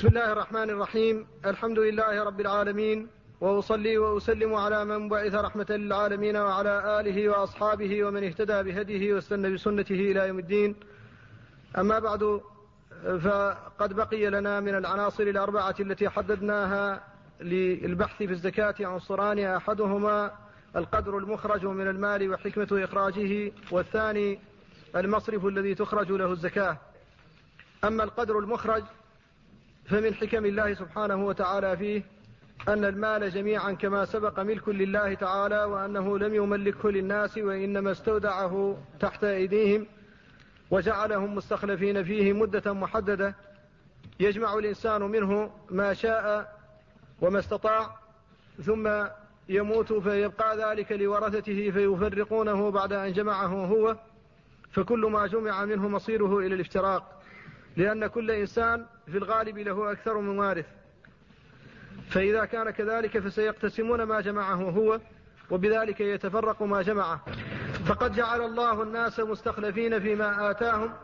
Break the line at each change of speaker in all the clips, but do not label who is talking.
بسم الله الرحمن الرحيم. الحمد لله رب العالمين، وأصلي وأسلم على من بعث رحمة للعالمين وعلى آله وأصحابه ومن اهتدى بهديه واستنى بسنته إلى يوم الدين. أما بعد، فقد بقي لنا من العناصر الأربعة التي حددناها للبحث في الزكاة عنصران: أحدهما القدر المخرج من المال وحكمة إخراجه، والثاني المصرف الذي تخرج له الزكاة. أما القدر المخرج فمن حكم الله سبحانه وتعالى فيه أن المال جميعا كما سبق ملك لله تعالى، وأنه لم يملكه للناس وإنما استودعه تحت أيديهم وجعلهم مستخلفين فيه مدة محددة يجمع الإنسان منه ما شاء وما استطاع، ثم يموت فيبقى ذلك لورثته فيفرقونه بعد أن جمعه هو، فكل ما جمع منه مصيره إلى الافتراق، لأن كل إنسان في الغالب له أكثر من وارث، فإذا كان كذلك فسيقتسمون ما جمعه هو، وبذلك يتفرق ما جمعه. فقد جعل الله الناس مستخلفين فيما آتاهم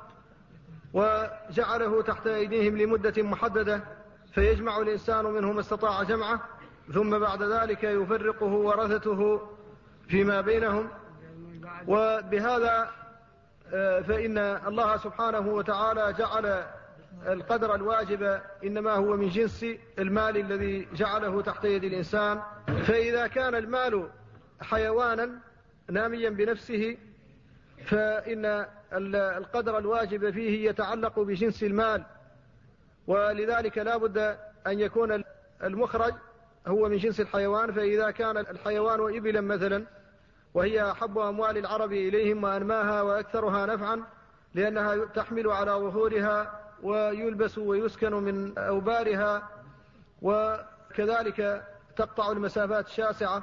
وجعله تحت أيديهم لمدة محددة، فيجمع الإنسان منه ما استطاع جمعه، ثم بعد ذلك يفرقه ورثته فيما بينهم. وبهذا فإن الله سبحانه وتعالى جعل القدر الواجب إنما هو من جنس المال الذي جعله تحت يد الإنسان. فإذا كان المال حيوانا ناميا بنفسه فإن القدر الواجب فيه يتعلق بجنس المال، ولذلك لا بد أن يكون المخرج هو من جنس الحيوان. فإذا كان الحيوان إبلا مثلا، وهي أحب أموال العرب إليهم وأنماها وأكثرها نفعا، لأنها تحمل على ظهورها ويلبس ويسكن من أوبارها، وكذلك تقطع المسافات الشاسعة،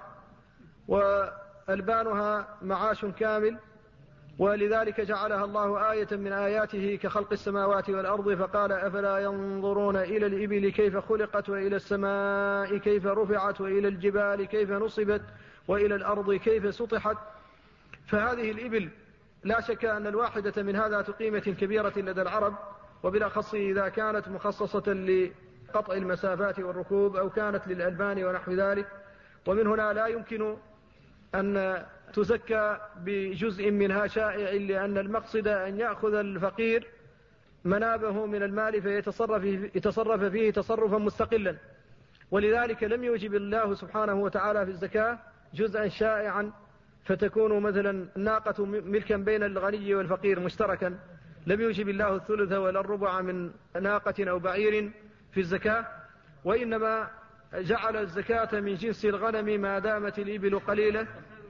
وألبانها معاش كامل، ولذلك جعلها الله آية من آياته كخلق السماوات والأرض، فقال: أفلا ينظرون إلى الإبل كيف خلقت، وإلى السماء كيف رفعت، وإلى الجبال كيف نصبت، وإلى الأرض كيف سطحت. فهذه الإبل لا شك أن الواحدة من هذا قيمة كبيرة لدى العرب، وبالأخص إذا كانت مخصصة لقطع المسافات والركوب، أو كانت للألبان ونحو ذلك. ومن هنا لا يمكن أن تزكى بجزء منها شائع، لأن المقصد أن يأخذ الفقير منابه من المال فيتصرف فيه تصرفا مستقلا، ولذلك لم يوجب الله سبحانه وتعالى في الزكاة جزءا شائعا فتكون مثلا الناقة ملكا بين الغني والفقير مشتركا. لم يوجب الله الثلث ولا الربع من ناقة أو بعير في الزكاة، وإنما جعل الزكاة من جنس الغنم ما دامت الإبل قليلة.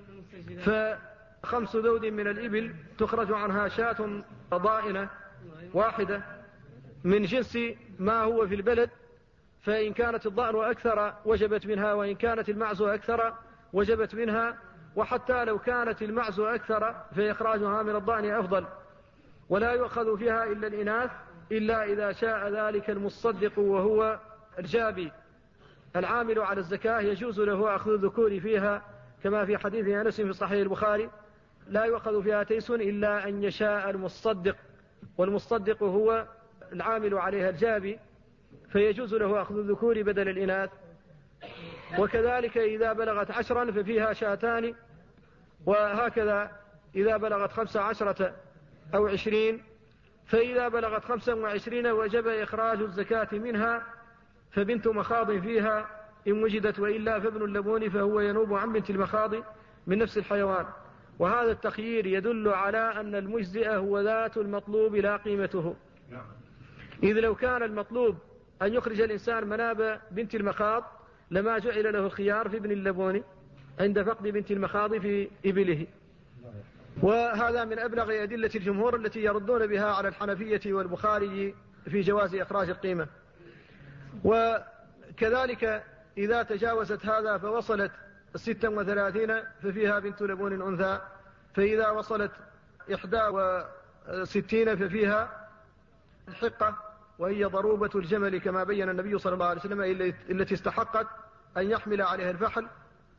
ف5 ذود من الإبل تخرج عنها شاة ضائنة واحدة من جنس ما هو في البلد، فإن كانت الضأن أكثر وجبت منها، وإن كانت المعز أكثر وجبت منها، وحتى لو كانت المعز أكثر فإخراجها من الضأن أفضل. ولا يؤخذ فيها إلا الإناث إلا إذا شاء ذلك المصدق وهو الجابي العامل على الزكاة، يجوز له أخذ الذكور فيها، كما في حديث أنس في صحيح البخاري: لا يؤخذ فيها تيس إلا أن يشاء المصدق، والمصدق هو العامل عليها الجابي، فيجوز له أخذ الذكور بدل الإناث. وكذلك إذا بلغت 10 ففيها شاتان، وهكذا إذا بلغت 15 أو 20، فإذا بلغت 25 وجب إخراج الزكاة منها، فبنت مخاض فيها إن وجدت، وإلا فابن اللبون فهو ينوب عن بنت المخاض من نفس الحيوان. وهذا التخيير يدل على أن المجزئ هو ذات المطلوب لا قيمته، إذ لو كان المطلوب أن يخرج الإنسان مناب بنت المخاض لما جعل له الخيار في ابن اللبون عند فقد بنت المخاض في إبله. وهذا من أبلغ أدلة الجمهور التي يردون بها على الحنفية والبخاري في جواز إخراج القيمة. وكذلك إذا تجاوزت هذا فوصلت 36 ففيها بنت لبون أنثى، فإذا وصلت 61 ففيها الحقة، وهي ضروبة الجمل كما بين النبي صلى الله عليه وسلم التي استحقت أن يحمل عليها الفحل.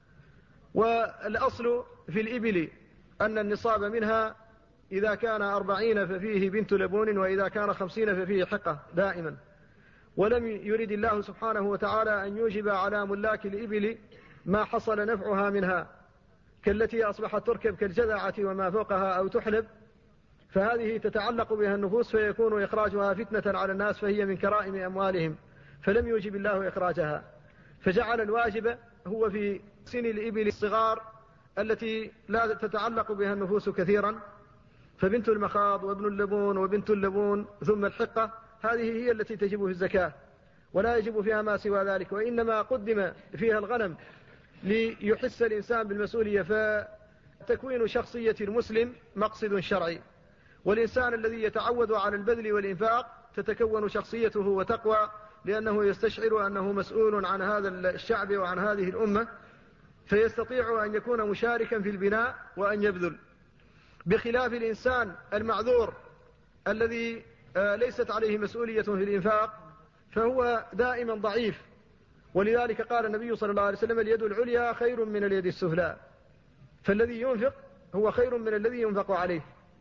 والأصل في الإبل أن النصاب منها إذا كان 40 ففيه بنت لبون، وإذا كان 50 ففيه حقة دائما. ولم يرد الله سبحانه وتعالى أن يوجب على ملاك الإبل ما حصل نفعها منها كالتي أصبحت تركب كالجذعة وما فوقها أو تحلب، فهذه تتعلق بها النفوس فيكون إخراجها فتنة على الناس فهي من كرائم أموالهم، فلم يوجب الله إخراجها، فجعل الواجب هو في سن الإبل الصغار التي لا تتعلق بها النفوس كثيرا، فبنت المخاض وابن اللبون وبنت اللبون ثم الحقة، هذه هي التي تجب في الزكاة ولا يجب فيها ما سوى ذلك، وإنما قدم فيها الغنم ليحس الإنسان بالمسؤولية، فتكوين شخصية المسلم مقصد شرعي، والإنسان الذي يتعود على البذل والإنفاق تتكون شخصيته وتقوى، لأنه يستشعر أنه مسؤول عن هذا الشعب وعن هذه الأمة، فيستطيع أن يكون مشاركا في البناء وأن يبذل، بخلاف الإنسان المعذور الذي ليست عليه مسؤولية في الإنفاق فهو دائما ضعيف، ولذلك قال النبي صلى الله عليه وسلم: اليد العليا خير من اليد السفلى، فالذي ينفق هو خير من الذي ينفق عليه.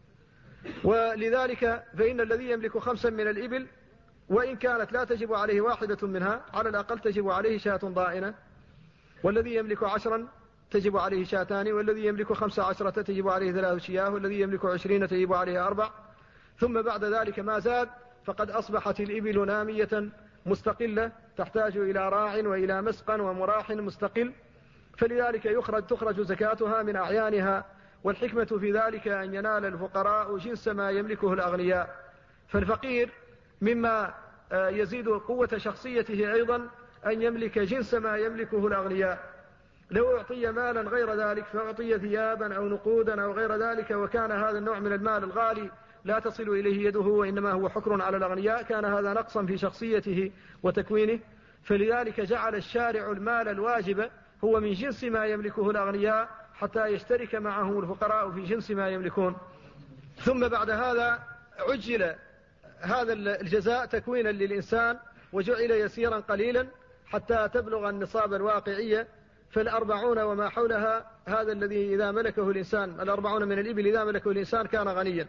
ولذلك فإن الذي يملك 5 من الإبل وإن كانت لا تجب عليه واحدة منها على الأقل تجب عليه شاة ضائنة، والذي يملك 10 تجب عليه شاتان، والذي يملك 15 تجب عليه 3 شياه، والذي يملك 20 تجب عليه 4، ثم بعد ذلك ما زاد فقد أصبحت الإبل نامية مستقلة تحتاج إلى راع وإلى مسقى ومراح مستقل، فلذلك تخرج زكاتها من أعيانها، والحكمة في ذلك أن ينال الفقراء جنس ما يملكه الأغنياء، فالفقير مما يزيد قوة شخصيته أيضا أن يملك جنس ما يملكه الأغنياء، لو أعطي مالا غير ذلك فأعطي ثيابا أو نقودا أو غير ذلك، وكان هذا النوع من المال الغالي لا تصل إليه يده وإنما هو حكر على الأغنياء، كان هذا نقصا في شخصيته وتكوينه، فلذلك جعل الشارع المال الواجب هو من جنس ما يملكه الأغنياء حتى يشترك معهم الفقراء في جنس ما يملكون. ثم بعد هذا عجل هذا الجزاء تكوينا للإنسان وجعل يسيرا قليلا حتى تبلغ النصاب الواقعية، ف40 وما حولها هذا الذي إذا ملكه الإنسان 40 من الإبل إذا ملكه الإنسان كان غنيا،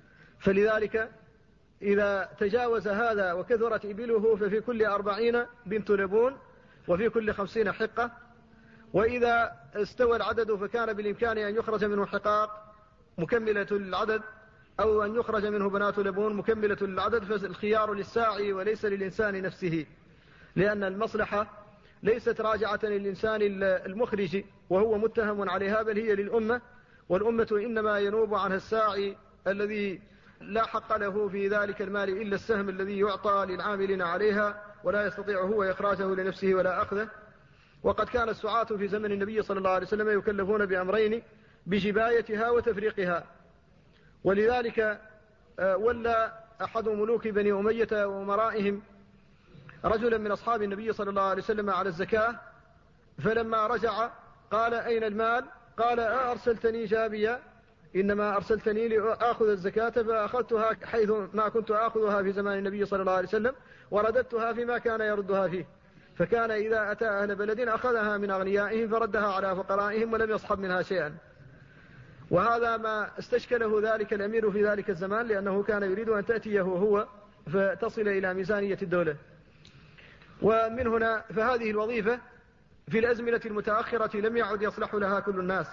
فلذلك إذا تجاوز هذا وكثرت إبله ففي كل 40 بنت لبون وفي كل 50 حقة، وإذا استوى العدد فكان بالإمكان أن يخرج منه حقاق مكملة للعدد أو أن يخرج منه بنات لبون مكملة للعدد، فالخيار للساعي وليس للإنسان نفسه، لأن المصلحة ليست راجعة للإنسان المخرج وهو متهم عليها، بل هي للأمة، والأمة إنما ينوب عنها الساعي الذي لا حق له في ذلك المال إلا السهم الذي يعطى للعاملين عليها، ولا يستطيع هو إخراجه لنفسه ولا أخذه. وقد كان السعاة في زمن النبي صلى الله عليه وسلم يكلفون بأمرين: بجبايتها وتفريقها، ولذلك ولى أحد ملوك بني أمية وأمرائهم رجلا من أصحاب النبي صلى الله عليه وسلم على الزكاة، فلما رجع قال: أين المال؟ قال: أرسلتني جابيا، إنما أرسلتني لأخذ الزكاة فأخذتها حيث ما كنت أخذها في زمان النبي صلى الله عليه وسلم ورددتها فيما كان يردها فيه، فكان إذا أتى أهل بلد أخذها من أغنيائهم فردها على فقرائهم ولم يصحب منها شيئا. وهذا ما استشكله ذلك الأمير في ذلك الزمان، لأنه كان يريد أن تأتيه هو فتصل إلى ميزانية الدولة. ومن هنا فهذه الوظيفة في الأزمنة المتأخرة لم يعد يصلح لها كل الناس،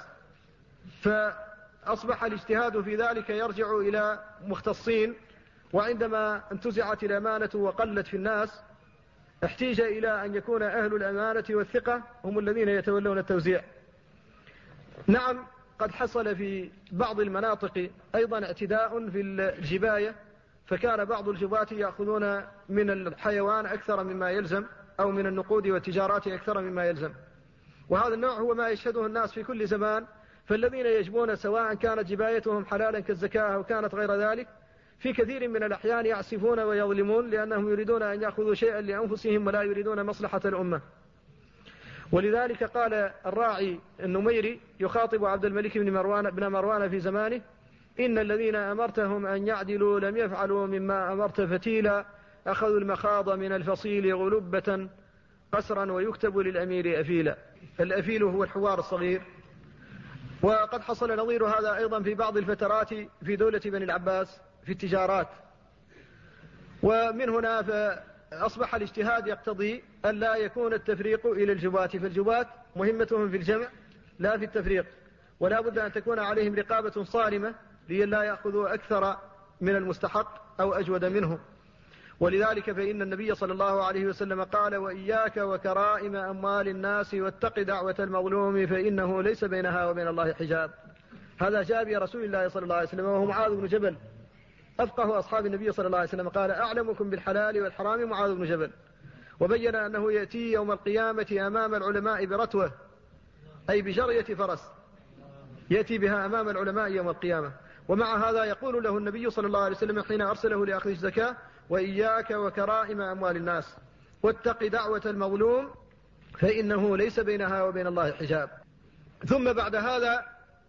فأصبح الاجتهاد في ذلك يرجع إلى مختصين، وعندما انتزعت الأمانة وقلت في الناس احتيج إلى أن يكون أهل الأمانة والثقة هم الذين يتولون التوزيع. نعم، قد حصل في بعض المناطق أيضا اعتداء في الجباية، فكان بعض الجباة يأخذون من الحيوان أكثر مما يلزم أو من النقود والتجارات أكثر مما يلزم، وهذا النوع هو ما يشهده الناس في كل زمان، فالذين يجبون سواء كانت جبايتهم حلالا كالزكاة أو كانت غير ذلك في كثير من الأحيان يعسفون ويظلمون، لأنهم يريدون أن يأخذوا شيئا لأنفسهم ولا يريدون مصلحة الأمة. ولذلك قال الراعي النميري يخاطب عبد الملك بن مروان في زمانه: إن الذين أمرتهم أن يعدلوا لم يفعلوا مما أمرت فتيلا، أخذوا المخاض من الفصيل غلبة قسرا ويكتب للأمير أفيلا. الأفيل هو الحوار الصغير. وقد حصل نظير هذا أيضا في بعض الفترات في دولة بني العباس في التجارات. ومن هنا أصبح الاجتهاد يقتضي أن لا يكون التفريق إلى الجبات، فالجبات مهمتهم في الجمع لا في التفريق، ولا بد أن تكون عليهم رقابة صارمة لئلا يأخذوا أكثر من المستحق أو أجود منه. ولذلك فإن النبي صلى الله عليه وسلم قال: وإياك وكرائم أموال الناس واتق دعوة المظلوم فإنه ليس بينها وبين الله حجاب. هذا جاء برسول الله صلى الله عليه وسلم وهو معاذ بن جبل أفقه أصحاب النبي صلى الله عليه وسلم، قال: أعلمكم بالحلال والحرام معاذ بن جبل. وبين أنه يأتي يوم القيامة أمام العلماء برتوة، أي بجرية فرس، يأتي بها أمام العلماء يوم القيامة. ومع هذا يقول له النبي صلى الله عليه وسلم حين أرسله لأخذ الزكاة: وإياك وكرائم أموال الناس واتق دعوة المظلوم فإنه ليس بينها وبين الله حجاب. ثم بعد هذا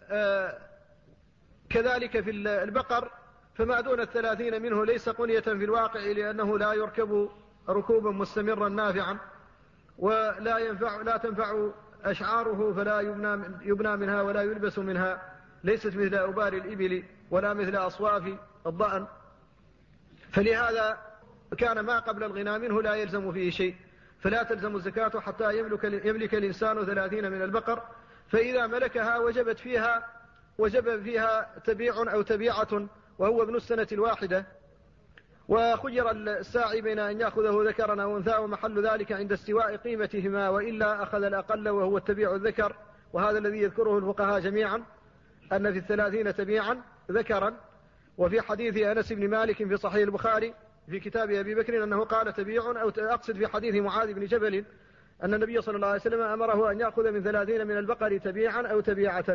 كذلك في البقر، فما دون 30 منه ليس قنية في الواقع، لأنه لا يركب ركوبا مستمرا نافعا، لا تنفع أشعاره، فلا يبنى منها ولا يلبس منها، ليست مثل أوبار الإبل ولا مثل أصواف الضأن. فلهذا كان ما قبل الغنى منه لا يلزم فيه شيء، فلا تلزم الزكاة حتى يملك الإنسان 30 من البقر، فإذا ملكها وجب فيها تبيع أو تبيعة، وهو ابن السنة الواحدة. وخير الساعي بين أن يأخذه ذكرا أو أنثى، ومحل ذلك عند استواء قيمتهما، وإلا أخذ الأقل وهو التبيع الذكر. وهذا الذي يذكره الفقهاء جميعا، أن في 30 تبيعا ذكرا. وفي حديث أنس بن مالك في صحيح البخاري في كتاب أبي بكر أنه قال تبيع، أو أقصد في حديث معاذ بن جبل أن النبي صلى الله عليه وسلم أمره أن يأخذ من 30 من البقر تبيعا أو تبيعة.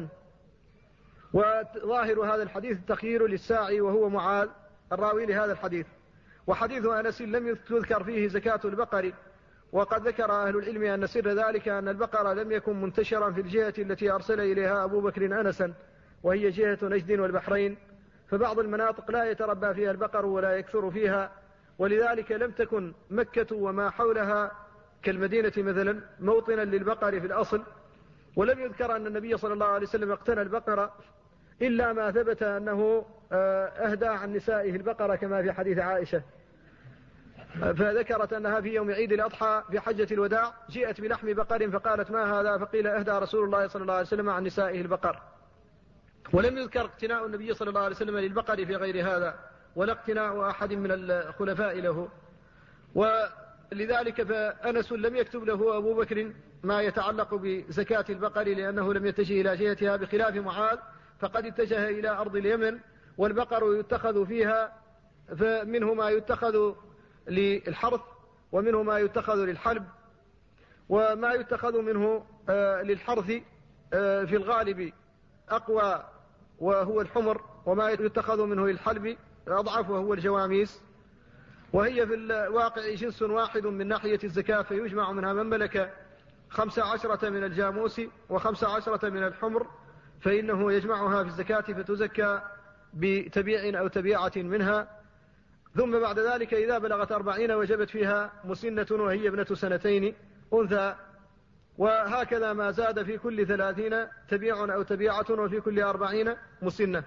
وظاهر هذا الحديث التخيير للساعي وهو معاذ الراوي لهذا الحديث. وحديث أنس لم تذكر فيه زكاة البقر، وقد ذكر أهل العلم أن سر ذلك أن البقر لم يكن منتشرا في الجهة التي أرسل إليها أبو بكر أنسا، وهي جهة نجد والبحرين، فبعض المناطق لا يتربى فيها البقر ولا يكثر فيها، ولذلك لم تكن مكة وما حولها كالمدينة مثلا موطنا للبقر في الأصل. ولم يذكر أن النبي صلى الله عليه وسلم اقتنى البقرة إلا ما ثبت أنه أهدى عن نسائه البقرة كما في حديث عائشة، فذكرت أنها في يوم عيد الأضحى في حجة الوداع جاءت بلحم بقر فقالت: ما هذا؟ فقيل: أهدى رسول الله صلى الله عليه وسلم عن نسائه البقر. ولم يذكر اقتناء النبي صلى الله عليه وسلم للبقر في غير هذا، ولا اقتناء أحد من الخلفاء له. ولذلك فأنس لم يكتب له أبو بكر ما يتعلق بزكاة البقر، لأنه لم يتجه إلى جهتها، بخلاف معاذ فقد اتجه إلى أرض اليمن، والبقر يتخذ فيها، فمنه ما يتخذ للحرث، ومنه ما يتخذ للحلب. وما يتخذ منه للحرث في الغالب أقوى وهو الحمر، وما يتخذ منه للحلب أضعف وهو الجواميس. وهي في الواقع جنس واحد من ناحية الزكاة، فيجمع منها من ملك 15 من الجاموس و15 من الحمر، فإنه يجمعها في الزكاة فتزكى بتبيع أو تبيعة منها. ثم بعد ذلك إذا بلغت 40 وجبت فيها مسنة وهي ابنة 2 سنين أنثى. وهكذا ما زاد في كل 30 تبيع أو تبيعة، وفي كل 40 مسنة.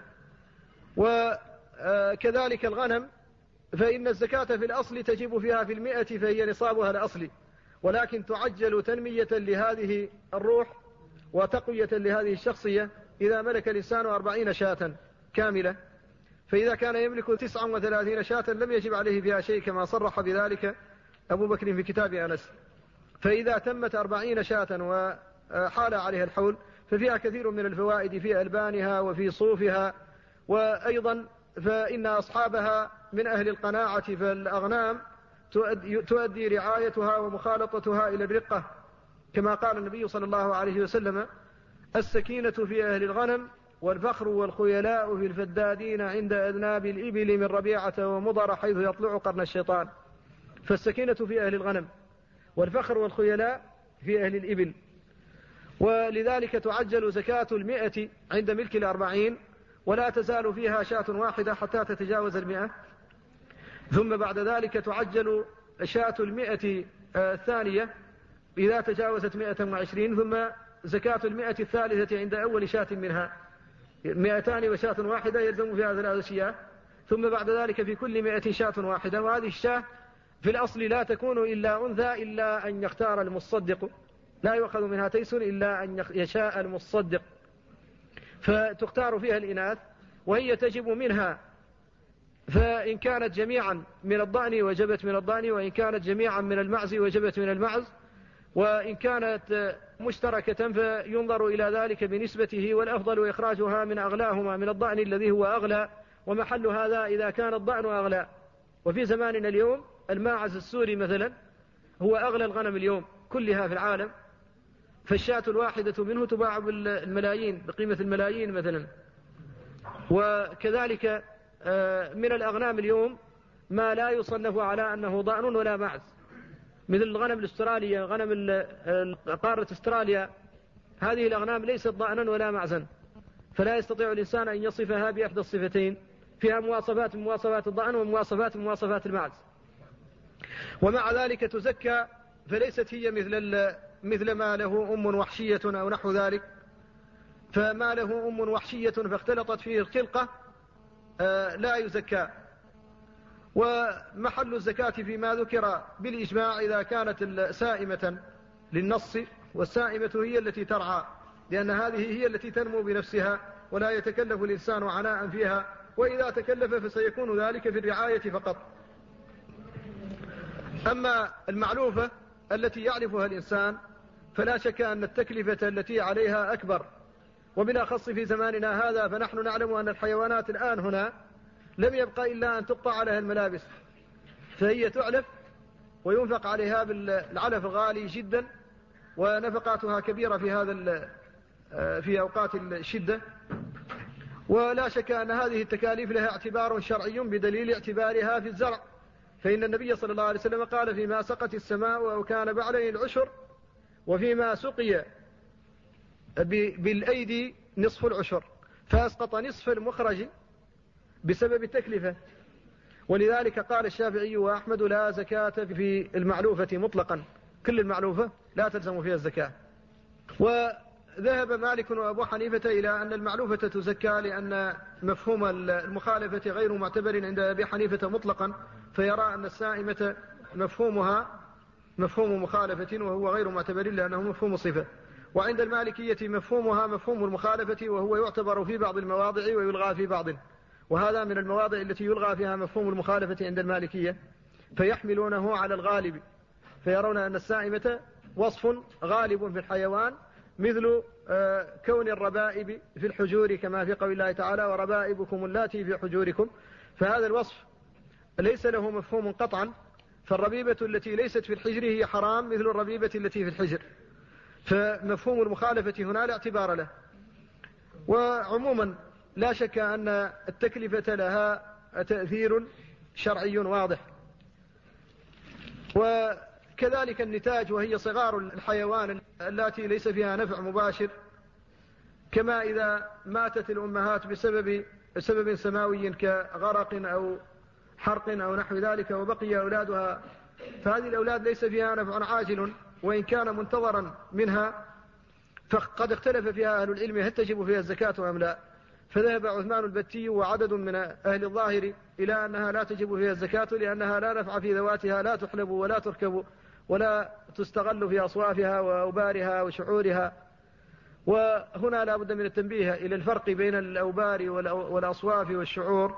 وكذلك الغنم، فإن الزكاة في الأصل تجب فيها في 100، فهي نصابها الأصلي، ولكن تعجل تنمية لهذه الروح وتقوية لهذه الشخصية إذا ملك الإنسان 40 شاة كاملة. فإذا كان يملك 39 شاة لم يجب عليه فيها شيء، كما صرح بذلك أبو بكر في كتاب أنس. فإذا تمت 40 شاة وحال عليها الحول ففيها كثير من الفوائد في ألبانها وفي صوفها، وأيضا فإن أصحابها من أهل القناعة، فالأغنام تؤدي رعايتها ومخالطتها إلى الرقة، كما قال النبي صلى الله عليه وسلم: السكينة في أهل الغنم، والفخر والخيلاء في الفدادين عند أذناب الإبل من ربيعة ومضر حيث يطلع قرن الشيطان. فالسكينة في أهل الغنم، والفخر والخيلاء في أهل الإبل. ولذلك تعجل زكاة 100 عند ملك 40، ولا تزال فيها شاة واحدة حتى تتجاوز 100. ثم بعد ذلك تعجل شاة 100 الثانية إذا تجاوزت 120. ثم زكاة 100 الثالثة عند أول شاة منها 200 وشاة واحدة، يلزم فيها 3 شياه. ثم بعد ذلك في كل 100 شاة واحدة. وهذه الشاة في الأصل لا تكون إلا أنثى إلا أن يختار المصدق، لا يؤخذ منها تيس إلا أن يشاء المصدق، فتختار فيها الإناث وهي تجب منها. فإن كانت جميعا من الضأن وجبت من الضأن، وإن كانت جميعا من المعز وجبت من المعز، وإن كانت مشتركة فينظر إلى ذلك بنسبته، والأفضل إخراجها من أغلاهما من الضأن الذي هو أغلى، ومحل هذا إذا كان الضأن أغلى. وفي زماننا اليوم الماعز السوري مثلا هو أغلى الغنم اليوم كلها في العالم، فالشاة الواحدة منه تباع بالملايين، بقيمة الملايين مثلا. وكذلك من الأغنام اليوم ما لا يصنف على أنه ضأن ولا معز، مثل الغنم الأسترالية، غنم قارة أستراليا، هذه الأغنام ليست ضأنا ولا معزا، فلا يستطيع الإنسان أن يصفها بإحدى الصفتين، فيها مواصفات من مواصفات الضأن ومواصفات من مواصفات المعز. ومع ذلك تزكى، فليست هي مثل ما له أم وحشية أو نحو ذلك، فما له أم وحشية فاختلطت فيه الخلقة لا يزكى. ومحل الزكاة فيما ذكر بالإجماع إذا كانت سائمة للنص، والسائمة هي التي ترعى، لأن هذه هي التي تنمو بنفسها ولا يتكلف الإنسان عناء فيها، وإذا تكلف فسيكون ذلك في الرعاية فقط. أما المعلوفة التي يعرفها الإنسان فلا شك أن التكلفة التي عليها أكبر، وبالأخص في زماننا هذا، فنحن نعلم أن الحيوانات الآن هنا لم يبقى إلا أن تقطع عليها الملابس، فهي تعلف وينفق عليها بالعلف الغالي جدا، ونفقاتها كبيرة في أوقات الشدة. ولا شك أن هذه التكاليف لها اعتبار شرعي بدليل اعتبارها في الزرع، فإن النبي صلى الله عليه وسلم قال: فيما سقت السماء أو كان بعليه العشر، وفيما سقي بالأيدي نصف العشر، فأسقط نصف المخرج بسبب التكلفة. ولذلك قال الشافعي وأحمد: لا زكاة في المعلوفة مطلقا، كل المعلوفة لا تلزم فيها الزكاة. وذهب مالك وأبو حنيفة إلى أن المعلوفة تزكى، لأن مفهوم المخالفة غير معتبر عند أبي حنيفة مطلقا، فيرى أن السائمة مفهومها مفهوم مخالفة وهو غير معتبر لأنه مفهوم صفة. وعند المالكية مفهومها مفهوم المخالفة، وهو يعتبر في بعض المواضع ويلغى في بعض، وهذا من المواضع التي يلغى فيها مفهوم المخالفة عند المالكية، فيحملونه على الغالب، فيرون أن السائمة وصف غالب في الحيوان، مثل كون الربائب في الحجور، كما في قول الله تعالى: وربائبكم اللاتي في حجوركم، فهذا الوصف ليس له مفهوم قطعا، فالربيبة التي ليست في الحجر هي حرام مثل الربيبة التي في الحجر، فمفهوم المخالفة هنا لا اعتبار له. وعموما لا شك أن التكلفة لها تأثير شرعي واضح. وكذلك النتاج، وهي صغار الحيوان التي ليس فيها نفع مباشر، كما إذا ماتت الأمهات بسبب سماوي كغرق أو حرق أو نحو ذلك، وبقي أولادها، فهذه الأولاد ليس فيها نفع عاجل وإن كان منتظرا منها، فقد اختلف فيها أهل العلم هل تجب فيها الزكاة أم لا. فذهب عثمان البتي وعدد من أهل الظاهر إلى أنها لا تجب فيها الزكاة، لأنها لا نفع في ذواتها، لا تحلب ولا تركب ولا تستغل في أصوافها وأوبارها وشعورها. وهنا لا بد من التنبيه إلى الفرق بين الأوبار والأصواف والشعور.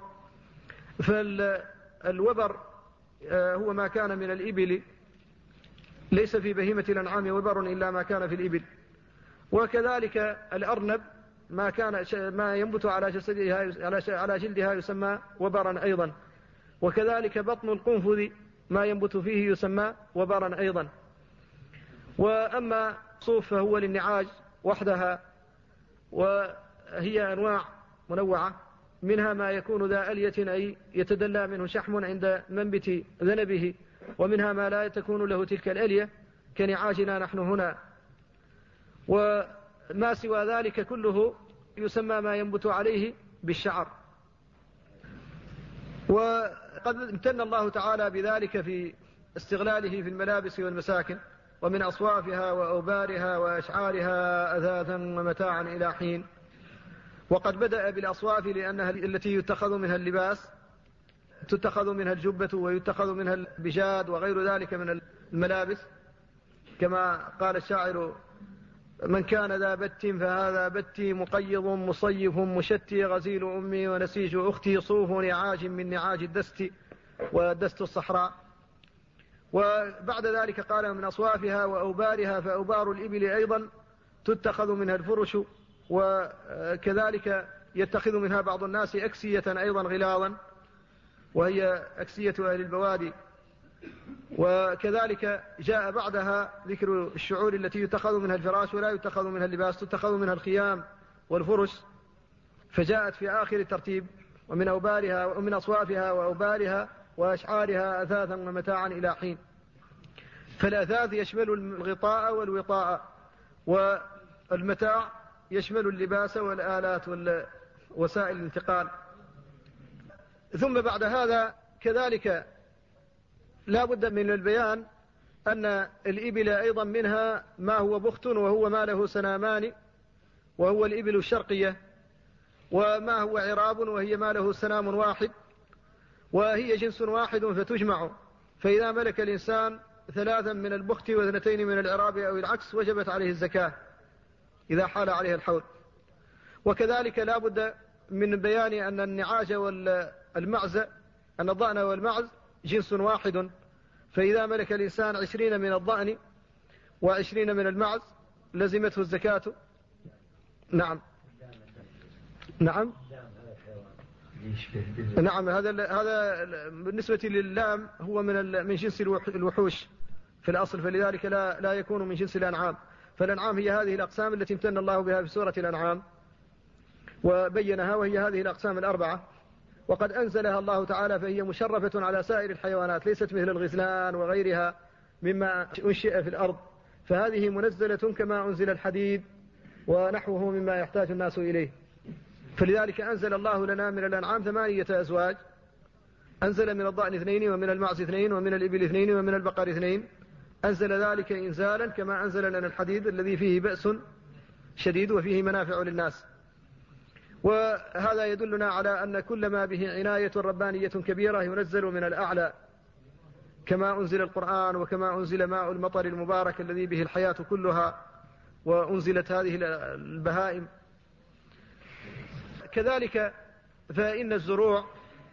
فالوبر هو ما كان من الإبل، ليس في بهيمة الأنعام وبر إلا ما كان في الإبل. وكذلك الأرنب ما ينبت على جلدها يسمى وبرا أيضا. وكذلك بطن القنفذ ما ينبت فيه يسمى وبرا أيضا. وأما الصوف فهو للنعاج وحدها، وهي أنواع منوعة، منها ما يكون ذا ألية أي يتدلى منه شحم عند منبت ذنبه، ومنها ما لا تكون له تلك الألية كنعاجنا نحن هنا. وما سوى ذلك كله يسمى ما ينبت عليه بالشعر. وقد امتن الله تعالى بذلك في استغلاله في الملابس والمساكن، ومن أصوافها وأوبارها وأشعارها أثاثا ومتاعا إلى حين. وقد بدأ بالأصواف لأنها التي يتخذ منها اللباس، تتخذ منها الجبة ويتخذ منها البجاد وغير ذلك من الملابس، كما قال الشاعر: من كان ذا بت فهذا بتي مقيض مصيف مشتي غزيل أمي ونسيج أختي صوف نعاج من نعاج الدست ودست الصحراء. وبعد ذلك قال: من أصوافها وأوبارها، فأوبار الإبل أيضا تتخذ منها الفرش، وكذلك يتخذ منها بعض الناس أكسية أيضا غلاظا، وهي أكسية أهل البوادي. وكذلك جاء بعدها ذكر الشعور التي يتخذ منها الفراش ولا يتخذ منها اللباس، تتخذ منها الخيام والفرش، فجاءت في آخر الترتيب: ومن أوبارها ومن أصوافها وأوبارها وأشعارها أثاثا ومتاعا إلى حين. فالأثاث يشمل الغطاء والوطاء، والمتاع يشمل اللباس والآلات ووسائل الانتقال. ثم بعد هذا كذلك لا بد من البيان أن الإبل أيضا منها ما هو بخت، وهو ما له سنامان، وهو الإبل الشرقية، وما هو عراب، وهي ما له سنام واحد، وهي جنس واحد فتجمع. فإذا ملك الإنسان 3 من البخت و2 من العراب أو العكس وجبت عليه الزكاة إذا حال عليه الحول. وكذلك لا بد من بيان أن النعاج والمعز، أن الضأن والمعز جنس واحد، فإذا ملك الإنسان 20 من الضأن و20 من المعز لزمته الزكاة. نعم نعم نعم. هذا بالنسبة لللام هو من جنس الوحوش في الأصل، فلذلك لا يكون من جنس الأنعام. فالأنعام هي هذه الأقسام التي امتن الله بها في سورة الأنعام وبينها، وهي هذه الأقسام الأربعة، وقد أنزلها الله تعالى فهي مشرفة على سائر الحيوانات، ليست مثل الغزلان وغيرها مما أنشئ في الأرض، فهذه منزلة كما أنزل الحديد ونحوه مما يحتاج الناس إليه. فلذلك أنزل الله لنا من الأنعام 8 أزواج، أنزل من الضأن 2 ومن المعز 2 ومن الإبل 2 ومن البقر 2، أنزل ذلك إنزالا كما أنزل لنا الحديد الذي فيه بأس شديد وفيه منافع للناس. وهذا يدلنا على أن كل ما به عناية ربانية كبيرة ينزل من الأعلى، كما أنزل القرآن، وكما أنزل ماء المطر المبارك الذي به الحياة كلها، وأنزلت هذه البهائم. كذلك فإن الزروع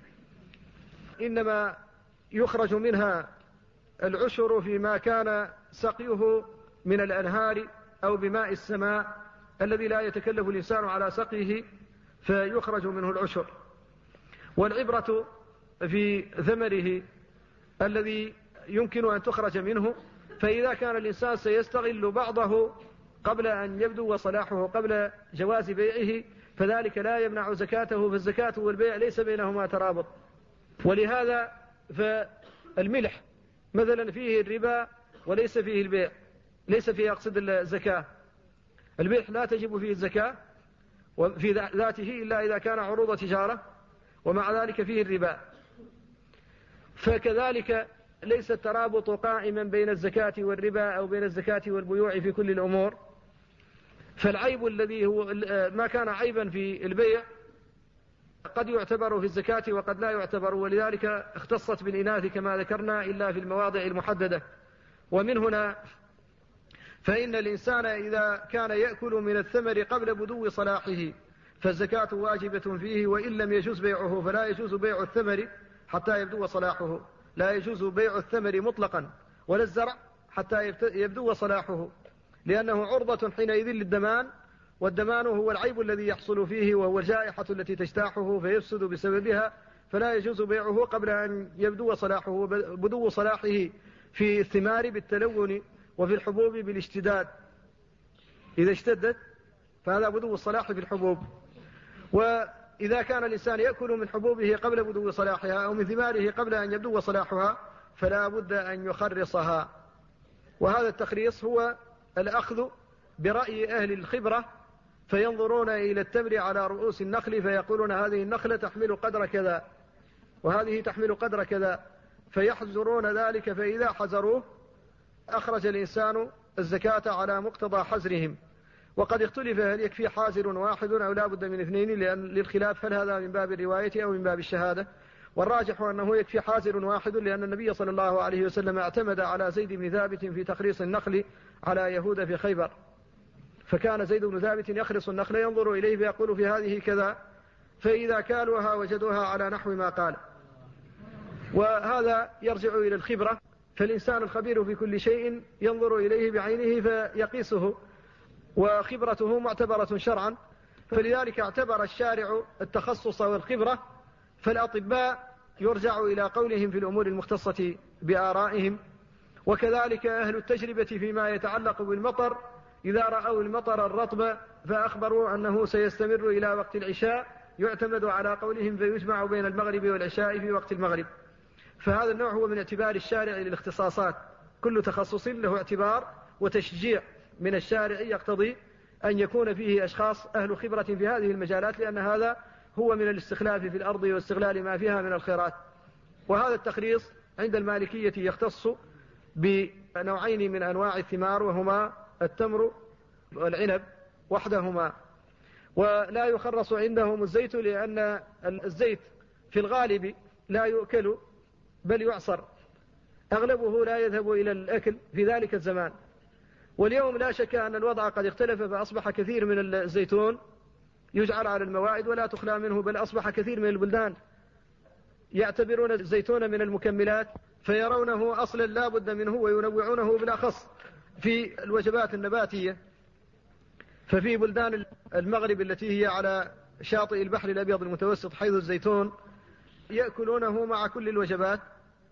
إنما يخرج منها العشر فيما كان سقيه من الأنهار أو بماء السماء الذي لا يتكلف الإنسان على سقيه، فيخرج منه العشر. والعبرة في ثمره الذي يمكن أن تخرج منه، فإذا كان الإنسان سيستغل بعضه قبل أن يبدو صلاحه قبل جواز بيعه، فذلك لا يمنع زكاته، فالزكاة والبيع ليس بينهما ترابط. ولهذا فالملح مثلا فيه الربا وليس فيه البيع، ليس فيه أقصد الزكاة. الملح لا تجب فيه الزكاة في ذاته إلا إذا كان عروض تجارة، ومع ذلك فيه الربا. فكذلك ليس الترابط قائما بين الزكاة والربا أو بين الزكاة والبيوع في كل الأمور. فالعيب الذي هو ما كان عيبا في البيع قد يعتبر في الزكاة وقد لا يعتبر، ولذلك اختصت بالإناث كما ذكرنا إلا في المواضع المحددة. ومن هنا فإن الإنسان إذا كان يأكل من الثمر قبل بدو صلاحه فالزكاة واجبة فيه، وإن لم يجوز بيعه فلا يجوز بيع الثمر حتى يبدو صلاحه. لا يجوز بيع الثمر مطلقا ولا الزرع حتى يبدو صلاحه، لأنه عرضة حينئذ للدمان، والدمان هو العيب الذي يحصل فيه، وهو الجائحة التي تجتاحه فيفسد بسببها، فلا يجوز بيعه قبل أن يبدو صلاحه. بدو صلاحه في الثمار بالتلون، وفي الحبوب بالاشتداد، إذا اشتدت فهذا بدو الصلاح في الحبوب. وإذا كان الإنسان يأكل من حبوبه قبل بدو صلاحها أو من ثماره قبل أن يبدو صلاحها فلا بد أن يخرصها. وهذا التخريص هو الأخذ برأي أهل الخبرة، فينظرون إلى التمر على رؤوس النخل فيقولون هذه النخلة تحمل قدر كذا وهذه تحمل قدر كذا، فيحذرون ذلك، فإذا حذروه أخرج الإنسان الزكاة على مقتضى حذرهم. وقد اختلف هل يكفي حاذر واحد أو لا بد من 2 للخلاف، هل هذا من باب الرواية أو من باب الشهادة. والراجح أنه يكفي حازر واحد، لأن النبي صلى الله عليه وسلم اعتمد على زيد بن ثابت في تخريص النخل على يهود في خيبر، فكان زيد بن ثابت يخرص النخل ينظر إليه فيقول في هذه كذا، فإذا كالوها وجدوها على نحو ما قال. وهذا يرجع إلى الخبرة، فالإنسان الخبير في كل شيء ينظر إليه بعينه فيقيسه، وخبرته معتبرة شرعا، فلذلك اعتبر الشارع التخصص والخبرة. فالأطباء يرجع إلى قولهم في الأمور المختصة بآرائهم، وكذلك أهل التجربة فيما يتعلق بالمطر إذا رأوا المطر الرطب فأخبروا أنه سيستمر إلى وقت العشاء يعتمد على قولهم فيجمع بين المغرب والعشاء في وقت المغرب. فهذا النوع هو من اعتبار الشارع للاختصاصات، كل تخصص له اعتبار وتشجيع من الشارع يقتضي أن يكون فيه أشخاص أهل خبرة في هذه المجالات، لأن هذا هو من الاستخلاف في الأرض واستغلال ما فيها من الخيرات. وهذا التخريص عند المالكية يختص بنوعين من أنواع الثمار، وهما التمر والعنب وحدهما، ولا يخرص عندهم الزيت، لأن الزيت في الغالب لا يؤكل بل يعصر، أغلبه لا يذهب إلى الأكل في ذلك الزمان. واليوم لا شك أن الوضع قد اختلف، فأصبح كثير من الزيتون يجعل على الموائد ولا تخلى منه، بل أصبح كثير من البلدان يعتبرون الزيتون من المكملات، فيرونه أصلا لا بد منه وينوعونه بالأخص في الوجبات النباتية. ففي بلدان المغرب التي هي على شاطئ البحر الأبيض المتوسط حيث الزيتون يأكلونه مع كل الوجبات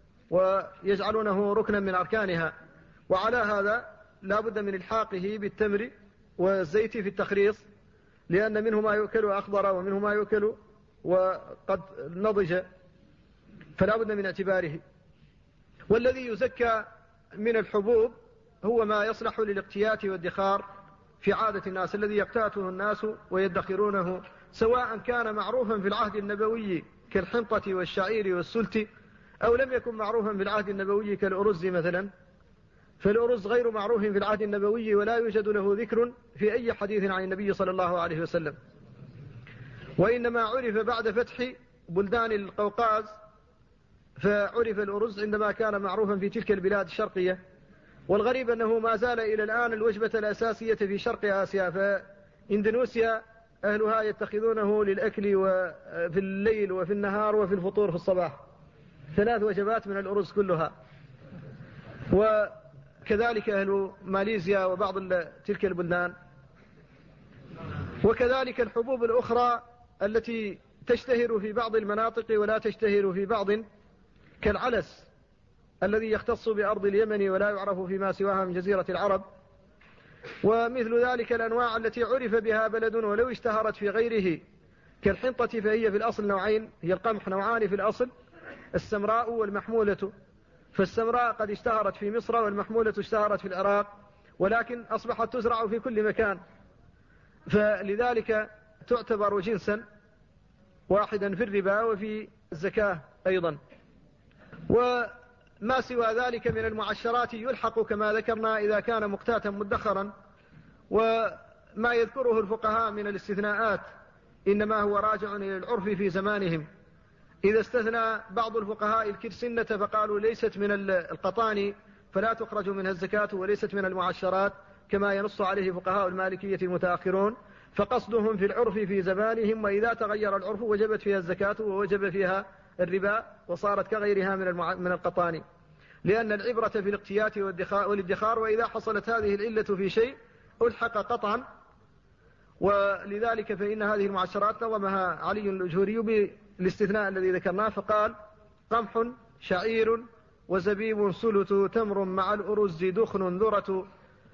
ويجعلونه ركنا من أركانها. وعلى هذا لا بد من الحاقه بالتمر والزيت في التخريص، لأن منه ما يؤكل أخضر ومنه ما يؤكل وقد نضج، فلا بد من اعتباره. والذي يزكى من الحبوب هو ما يصلح للاقتيات والادخار في عادة الناس، الذي يقتاته الناس ويدخرونه، سواء كان معروفا في العهد النبوي كالحنطة والشعير والسلت، أو لم يكن معروفا في العهد النبوي كالأرز مثلا. فالأرز غير معروف في العهد النبوي، ولا يوجد له ذكر في أي حديث عن النبي صلى الله عليه وسلم، وإنما عرف بعد فتح بلدان القوقاز، فعرف الأرز عندما كان معروفا في تلك البلاد الشرقية. والغريب أنه ما زال إلى الآن الوجبة الأساسية في شرق آسيا، فإندونيسيا أهلها يتخذونه للأكل في الليل وفي النهار وفي الفطور في الصباح، 3 وجبات من الأرز كلها. وكذلك أهل ماليزيا وبعض تلك البلدان. وكذلك الحبوب الأخرى التي تشتهر في بعض المناطق ولا تشتهر في بعض، كالعلس الذي يختص بأرض اليمن ولا يعرف فيما سواها من جزيرة العرب. ومثل ذلك الأنواع التي عرف بها بلد ولو اشتهرت في غيره، كالحنطة، فهي في الأصل نوعين، هي القمح نوعان في الأصل، السمراء والمحمولة. فالسمراء قد اشتهرت في مصر والمحمولة اشتهرت في العراق، ولكن أصبحت تزرع في كل مكان، فلذلك تعتبر جنسا واحدا في الربا وفي الزكاة أيضا. وما سوى ذلك من المعشرات يلحق كما ذكرنا إذا كان مقتاتا مدخرا. وما يذكره الفقهاء من الاستثناءات إنما هو راجع إلى العرف في زمانهم. إذا استثنى بعض الفقهاء الكرسنة فقالوا ليست من القطان فلا تخرج منها الزكاة وليست من المعشرات، كما ينص عليه فقهاء المالكية المتأخرون، فقصدهم في العرف في زمانهم، وإذا تغير العرف وجبت فيها الزكاة ووجب فيها الربا وصارت كغيرها من القطان، لأن العبرة في الاقتيات والادخار، وإذا حصلت هذه العلة في شيء ألحق قطعا. ولذلك فإن هذه المعشرات نظمها علي الأجهري بالاستثناء الذي ذكرناه، فقال: قمح شعير وزبيب سلت تمر مع الأرز دخن ذرة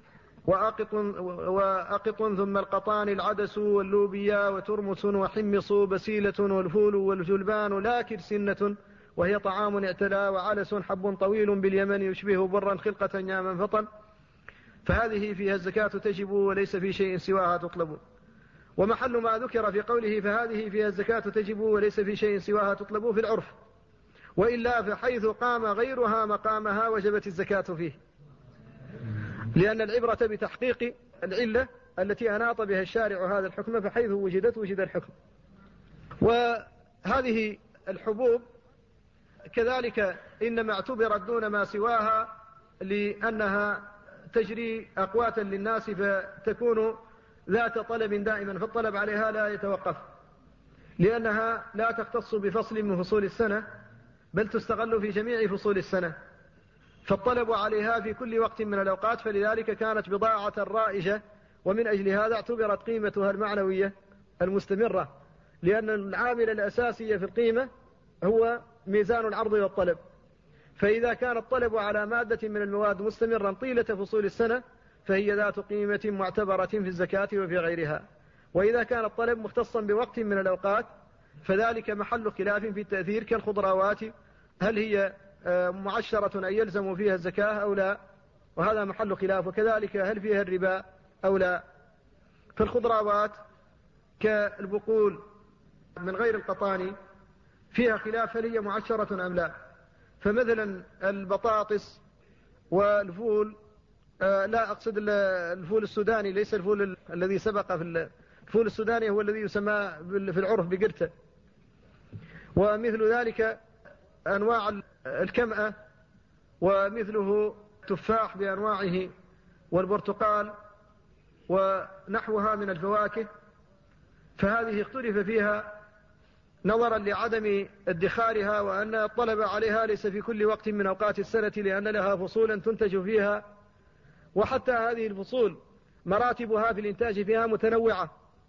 وأقط ثم القطان العدس واللوبيا وترمس وحمص بسيلة والفول والجلبان لا كرسنة وهي طعام اعتلى وعلس حب طويل باليمن يشبه برا خلقة ياما فطن. فهذه فيها الزكاة تجب وليس في شيء سواها تطلب. ومحل ما ذكر في قوله فهذه فيها الزكاة تجب وليس في شيء سواها تطلب في العرف، وإلا فحيث قام غيرها مقامها وجبت الزكاة فيه، لأن العبرة بتحقيق العلة التي أناط بها الشارع هذا الحكم، فحيث وجد الحكم. وهذه الحبوب وكذلك إنما اعتبرت دون ما سواها لأنها تجري أقواتا للناس فتكون ذات طلب دائما، فالطلب عليها لا يتوقف، لأنها لا تختص بفصل من فصول السنة بل تستغل في جميع فصول السنة، فالطلب عليها في كل وقت من الأوقات، فلذلك كانت بضاعة رائجة، ومن أجل هذا اعتبرت قيمتها المعنوية المستمرة، لأن العامل الأساسي في القيمة هو ميزان العرض والطلب، فإذا كان الطلب على مادة من المواد مستمرا طيلة فصول السنة فهي ذات قيمة معتبرة في الزكاة وفي غيرها، وإذا كان الطلب مختصا بوقت من الأوقات فذلك محل خلاف في التأثير، كالخضروات هل هي معشرة أن يلزم فيها الزكاة أو لا، وهذا محل خلاف، وكذلك هل فيها الربا أو لا. فالخضروات كالبقول من غير القطاني فيها خلاف هل هي معشرة أم لا، فمثلا البطاطس والفول، لا أقصد الفول السوداني، ليس الفول الذي سبق في الفول السوداني هو الذي يسمى في العرف بقرته، ومثل ذلك أنواع الكمأة، ومثله تفاح بأنواعه، والبرتقال ونحوها من الفواكه، فهذه اختلف فيها نظرا لعدم ادخارها، وأن الطلب عليها ليس في كل وقت من أوقات السنة لأن لها فصولا تنتج فيها، وحتى هذه الفصول مراتبها في الإنتاج فيها متنوعة،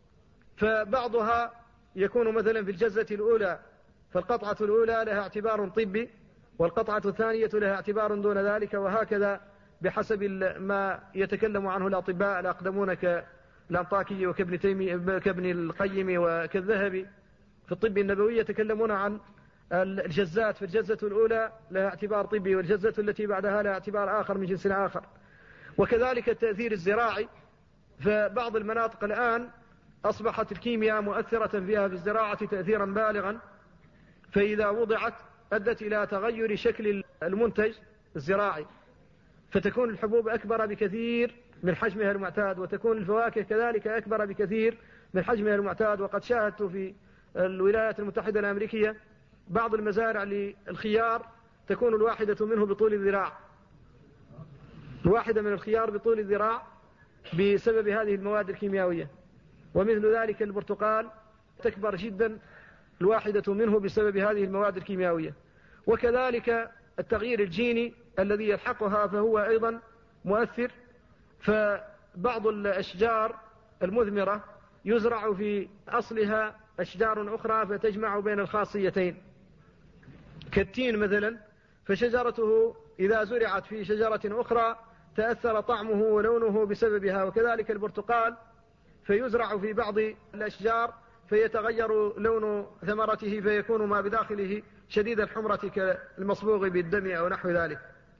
فبعضها يكون مثلا في الجزة الأولى، فالقطعة الأولى لها اعتبار طبي، والقطعة الثانية لها اعتبار دون ذلك، وهكذا بحسب ما يتكلم عنه الأطباء الأقدمون كالأنطاكي وكابن القيم وكالذهبي في الطب النبوي، يتكلمون عن الجزات، فالجزة الأولى لها اعتبار طبي، والجزة التي بعدها لها اعتبار آخر من جنس آخر. وكذلك التأثير الزراعي، فبعض المناطق الآن أصبحت الكيمياء مؤثرة فيها في الزراعة تأثيرا بالغا، فإذا وضعت أدت إلى تغير شكل المنتج الزراعي، فتكون الحبوب أكبر بكثير من حجمها المعتاد، وتكون الفواكه كذلك أكبر بكثير من حجمها المعتاد. وقد شاهدت في الولايات المتحدة الأمريكية بعض المزارع للخيار تكون الواحدة منه بطول الذراع، الواحدة من الخيار بطول الذراع بسبب هذه المواد الكيميائية، ومثل ذلك البرتقال تكبر جدا الواحدة منه بسبب هذه المواد الكيميائية. وكذلك التغيير الجيني الذي يلحقها فهو أيضا مؤثر، فبعض الأشجار المثمرة يزرع في أصلها أشجار أخرى فتجمع بين الخاصيتين، كالتين مثلا، فشجرته إذا زرعت في شجرة أخرى تأثر طعمه ولونه بسببها، وكذلك البرتقال فيزرع في بعض الأشجار فيتغير لون ثمرته فيكون ما بداخله شديد الحمرة كالمصبوغ بالدم أو نحو ذلك،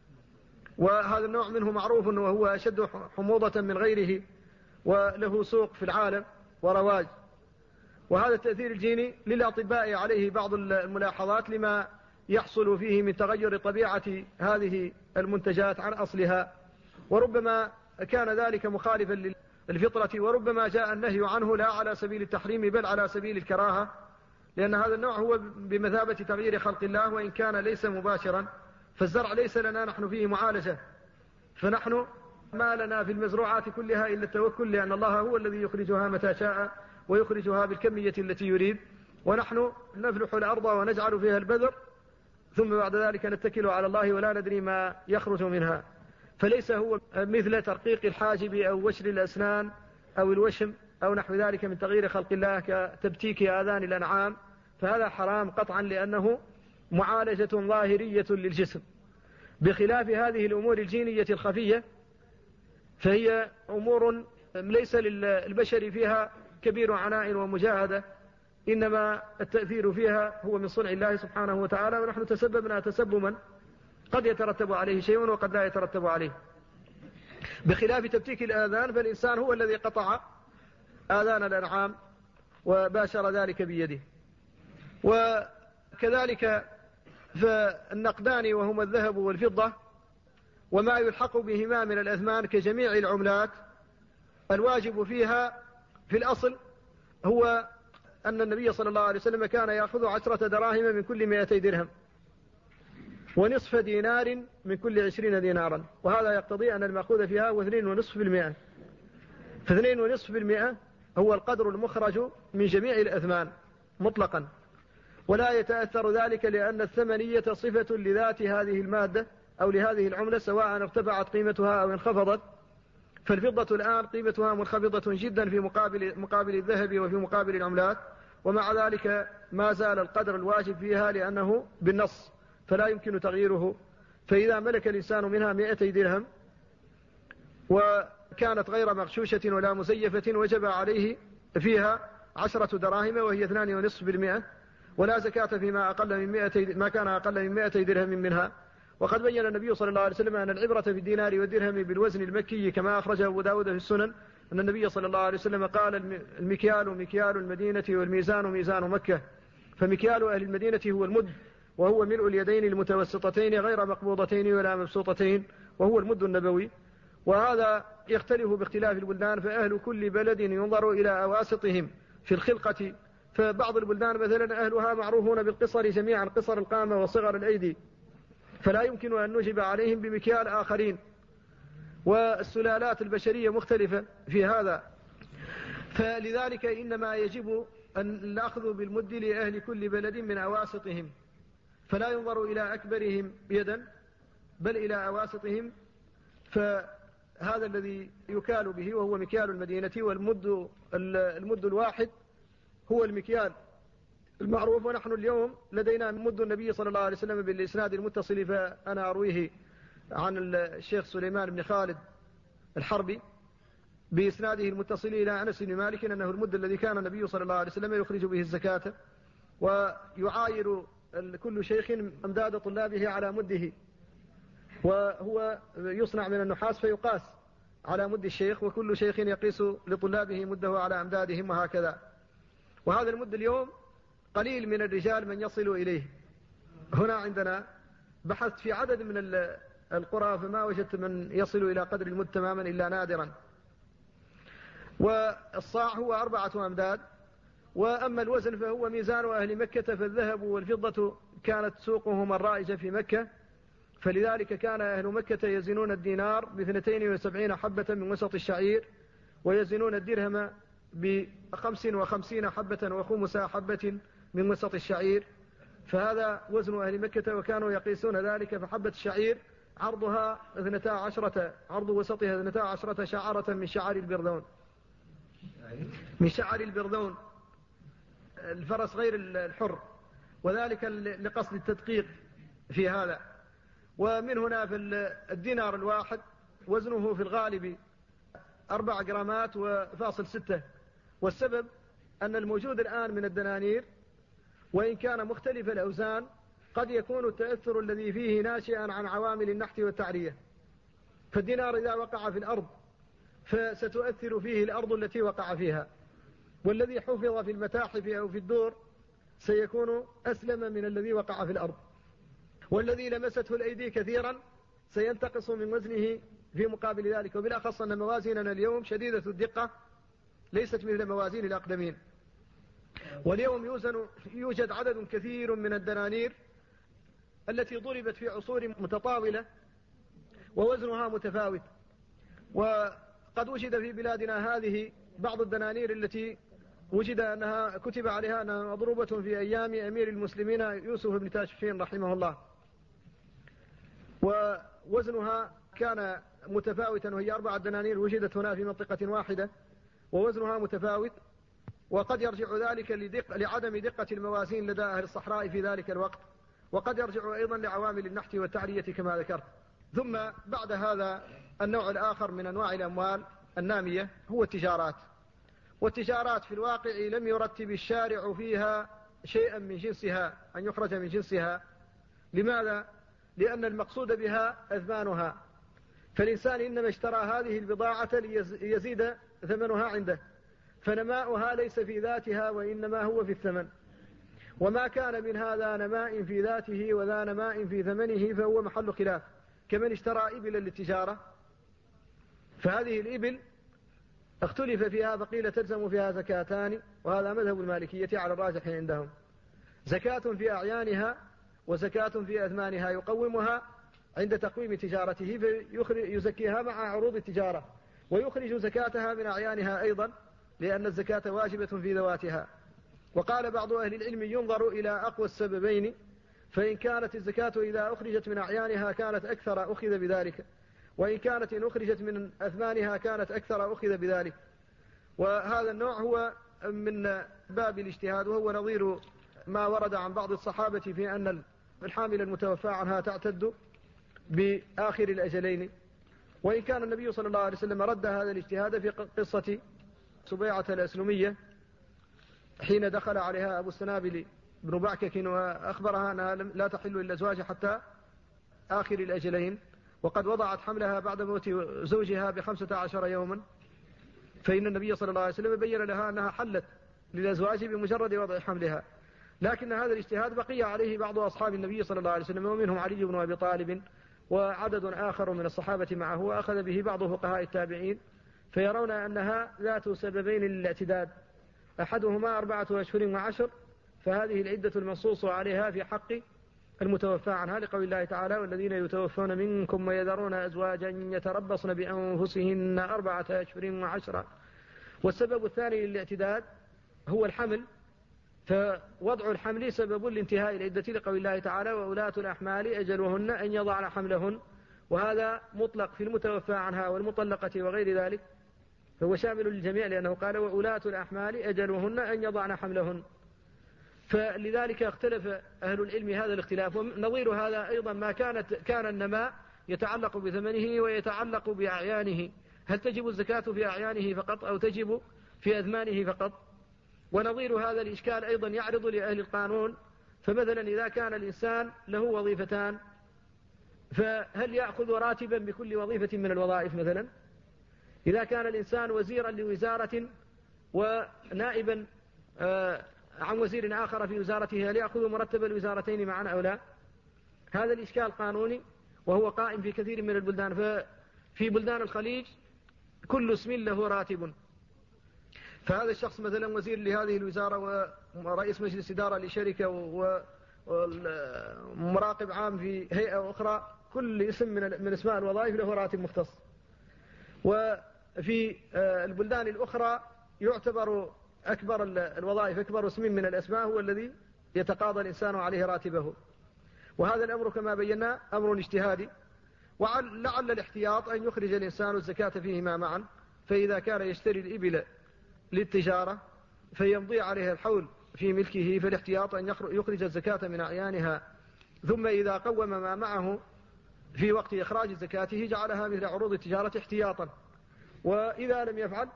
وهذا النوع منه معروف وهو أشد حموضة من غيره وله سوق في العالم ورواج. وهذا التأثير الجيني للأطباء عليه بعض الملاحظات لما يحصل فيه من تغير طبيعة هذه المنتجات عن أصلها، وربما كان ذلك مخالفا للفطرة، وربما جاء النهي عنه لا على سبيل التحريم بل على سبيل الكراهة، لأن هذا النوع هو بمثابة تغيير خلق الله وإن كان ليس مباشرا، فالزرع ليس لنا نحن فيه معالجة، فنحن ما لنا في المزروعات كلها إلا التوكل، لأن الله هو الذي يخرجها متى شاء ويخرجها بالكمية التي يريد، ونحن نفلح الأرض ونجعل فيها البذر ثم بعد ذلك نتكل على الله ولا ندري ما يخرج منها. فليس هو مثل ترقيق الحاجب أو وشر الأسنان أو الوشم أو نحو ذلك من تغيير خلق الله كتبتيك آذان الأنعام، فهذا حرام قطعا لأنه معالجة ظاهرية للجسم، بخلاف هذه الأمور الجينية الخفية فهي أمور ليس للبشر فيها كبير عناء ومجاهدة، إنما التأثير فيها هو من صنع الله سبحانه وتعالى، ونحن تسببنا تسبما قد يترتب عليه شيء وقد لا يترتب عليه، بخلاف تبتيك الآذان فالإنسان هو الذي قطع آذان الأنعام وباشر ذلك بيده. وكذلك فالنقدان وهما الذهب والفضة وما يلحق بهما من الأثمان كجميع العملات، الواجب فيها في الأصل هو أن النبي صلى الله عليه وسلم كان يأخذ 10 دراهم من كل 200 درهم، ونصف دينار من كل 20 دينارا، وهذا يقتضي أن المأخوذ فيها هو 2.5%. ف2.5% هو القدر المخرج من جميع الأثمان مطلقا، ولا يتأثر ذلك لأن الثمنية صفة لذات هذه المادة أو لهذه العملة سواء ارتفعت قيمتها أو انخفضت. فالفضة الآن قيمتها منخفضة جدا في مقابل الذهب وفي مقابل العملات، ومع ذلك ما زال القدر الواجب فيها لأنه بالنص فلا يمكن تغييره. فإذا ملك الإنسان منها 200 درهم وكانت غير مغشوشة ولا مزيفة وجب عليه فيها 10 دراهم وهي 2.5%، ولا زكاة فيما ما كان أقل من 200 درهم منها. وقد بين النبي صلى الله عليه وسلم أن العبرة في الدينار والدرهم بالوزن المكي كما أخرجه أبو داود في السنن، أن النبي صلى الله عليه وسلم قال: المكيال مكيال المدينة والميزان ميزان مكة. فمكيال أهل المدينة هو المد، وهو ملء اليدين المتوسطتين غير مقبوضتين ولا مبسوطتين، وهو المد النبوي. وهذا يختلف باختلاف البلدان، فأهل كل بلد ينظر إلى أواسطهم في الخلقة. فبعض البلدان مثلا أهلها معروفون بالقصر جميعا، قصر القامة وصغر الأيدي، فلا يمكن أن نجب عليهم بمكيال آخرين. والسلالات البشرية مختلفة في هذا، فلذلك إنما يجب أن الأخذ بالمد لأهل كل بلد من أواسطهم، فلا ينظر إلى أكبرهم يدا بل إلى أواسطهم. فهذا الذي يكال به وهو مكيال المدينة، والمد الواحد هو المكيال المعروف. ونحن اليوم لدينا مد النبي صلى الله عليه وسلم بالإسناد المتصل، فأنا أرويه عن الشيخ سليمان بن خالد الحربي بإسناده المتصل إلى أنس بن مالك أنه المد الذي كان النبي صلى الله عليه وسلم يخرج به الزكاة، ويعاير كل شيخ أمداد طلابه على مده، وهو يصنع من النحاس فيقاس على مد الشيخ، وكل شيخ يقيس لطلابه مده على أمدادهم وهكذا. وهذا المد اليوم قليل من الرجال من يصل إليه. هنا عندنا بحثت في عدد من القرى فما وجدت من يصل إلى قدر المد تماما إلا نادرا. والصاع هو 4 أمداد. وأما الوزن فهو ميزان أهل مكة، فالذهب والفضة كانت سوقهم الرائجة في مكة، فلذلك كان أهل مكة يزنون الدينار ب72 حبة من وسط الشعير، ويزنون الدرهم ب55 حبة وخمس حبة من وسط الشعير. فهذا وزن أهل مكة، وكانوا يقيسون ذلك. فحبة الشعير عرضها 12، عرض وسطها 12 شعرة من شعر البرذون، من شعر البرذون الفرس غير الحر، وذلك لقصد التدقيق في هذا. ومن هنا في الدينار الواحد وزنه في الغالب 4 جرامات وفاصل 6. والسبب أن الموجود الآن من الدنانير وإن كان مختلف الأوزان قد يكون التأثر الذي فيه ناشئا عن عوامل النحت والتعرية. فالدينار إذا وقع في الأرض فستؤثر فيه الأرض التي وقع فيها، والذي حفظ في المتاحف أو في الدور سيكون أسلم من الذي وقع في الأرض، والذي لمسته الأيدي كثيرا سينتقص من وزنه في مقابل ذلك. وبالأخص أن موازيننا اليوم شديدة الدقة، ليست مثل موازين الأقدمين. واليوم يوجد عدد كثير من الدنانير التي ضربت في عصور متطاولة ووزنها متفاوت. وقد وجد في بلادنا هذه بعض الدنانير التي وجد أنها كتب عليها أنها مضروبة في أيام أمير المسلمين يوسف بن تاشفين رحمه الله، ووزنها كان متفاوتا، وهي 4 دنانير وجدت هنا في منطقة واحدة ووزنها متفاوت. وقد يرجع ذلك لعدم دقة الموازين لدى أهل الصحراء في ذلك الوقت، وقد يرجع أيضا لعوامل النحت والتعرية كما ذكرت. ثم بعد هذا النوع الآخر من أنواع الأموال النامية هو التجارات. والتجارات في الواقع لم يرتب الشارع فيها شيئا من جنسها أن يخرج من جنسها. لماذا؟ لأن المقصود بها أثمانها، فالإنسان إنما اشترى هذه البضاعة ليزيد ثمنها عنده، فنماؤها ليس في ذاتها وإنما هو في الثمن. وما كان من هذا نماء في ذاته وذا نماء في ثمنه فهو محل خلاف. كمن اشترى إبلا للتجارة، فهذه الإبل اختلف فيها فقيل تلزم فيها زكاتان، وهذا مذهب المالكية على الراجح عندهم: زكاة في أعيانها وزكاة في أثمانها يقومها عند تقويم تجارته فيزكيها مع عروض التجارة، ويخرج زكاتها من أعيانها أيضا، لأن الزكاة واجبة في ذواتها. وقال بعض أهل العلم ينظر إلى أقوى السببين، فإن كانت الزكاة إذا أخرجت من أعيانها كانت أكثر أخذ بذلك، وإن كانت إن أخرجت من أثمانها كانت أكثر أخذ بذلك. وهذا النوع هو من باب الاجتهاد، وهو نظير ما ورد عن بعض الصحابة في أن الحامل المتوفى عنها تعتد بآخر الأجلين. وإن كان النبي صلى الله عليه وسلم رد هذا الاجتهاد في قصة سبيعة الأسلمية حين دخل عليها أبو السنابل بن بعكك وأخبرها أنها لا تحل للأزواج حتى آخر الأجلين، وقد وضعت حملها بعد موت زوجها ب15 يوما، فإن النبي صلى الله عليه وسلم بين لها أنها حلت للأزواج بمجرد وضع حملها. لكن هذا الاجتهاد بقي عليه بعض أصحاب النبي صلى الله عليه وسلم، ومنهم علي بن أبي طالب وعدد آخر من الصحابة معه، وأخذ به بعض فقهاء التابعين، فيرون أنها ذات سببين للاعتداد، أحدهما 4 أشهر و10، فهذه العدة المنصوص عليها في حق المتوفى عنها، لقول الله تعالى: والذين يتوفون منكم ويذرون أزواجا يتربصن بأنفسهن 4 أشهر و10. والسبب الثاني للاعتداد هو الحمل، فوضع الحمل سبب لانتهاء العدة، لقول الله تعالى: وأولاة الأحمال أجلهن أن يضعن حملهن، وهذا مطلق في المتوفى عنها والمطلقة وغير ذلك، فهو شامل للجميع، لأنه قال: وأولاة الأحمال أجلهن أن يضعن حملهن. فلذلك اختلف أهل العلم هذا الاختلاف. ونظير هذا أيضا ما كان النماء يتعلق بثمنه ويتعلق بأعيانه، هل تجب الزكاة في أعيانه فقط أو تجب في أثمانه فقط؟ ونظير هذا الإشكال أيضا يعرض لأهل القانون، فمثلا إذا كان الإنسان له وظيفتان، فهل يأخذ راتبا بكل وظيفة من الوظائف؟ مثلا إذا كان الإنسان وزيرا لوزارة ونائبا عن وزير آخر في وزارته، هل يأخذ مرتب الوزارتين معا أو لا؟ هذا الإشكال قانوني، وهو قائم في كثير من البلدان. ففي بلدان الخليج كل اسم له راتب، فهذا الشخص مثلا وزير لهذه الوزارة ورئيس مجلس إدارة لشركة ومراقب عام في هيئة أخرى، كل اسم من اسماء الوظائف له راتب مختص. وفي البلدان الأخرى يعتبر أكبر الوظائف، أكبر اسم من الأسماء هو الذي يتقاضى الإنسان عليه راتبه. وهذا الأمر كما بينا أمر اجتهادي، ولعل الاحتياط أن يخرج الإنسان الزكاة فيهما معا. فإذا كان يشتري الإبل للتجارة فيمضي عليها الحول في ملكه، فالاحتياط أن يخرج الزكاة من أعيانها، ثم إذا قوم ما معه في وقت إخراج زكاته جعلها مثل عروض التجارة احتياطا. وإذا لم يفعل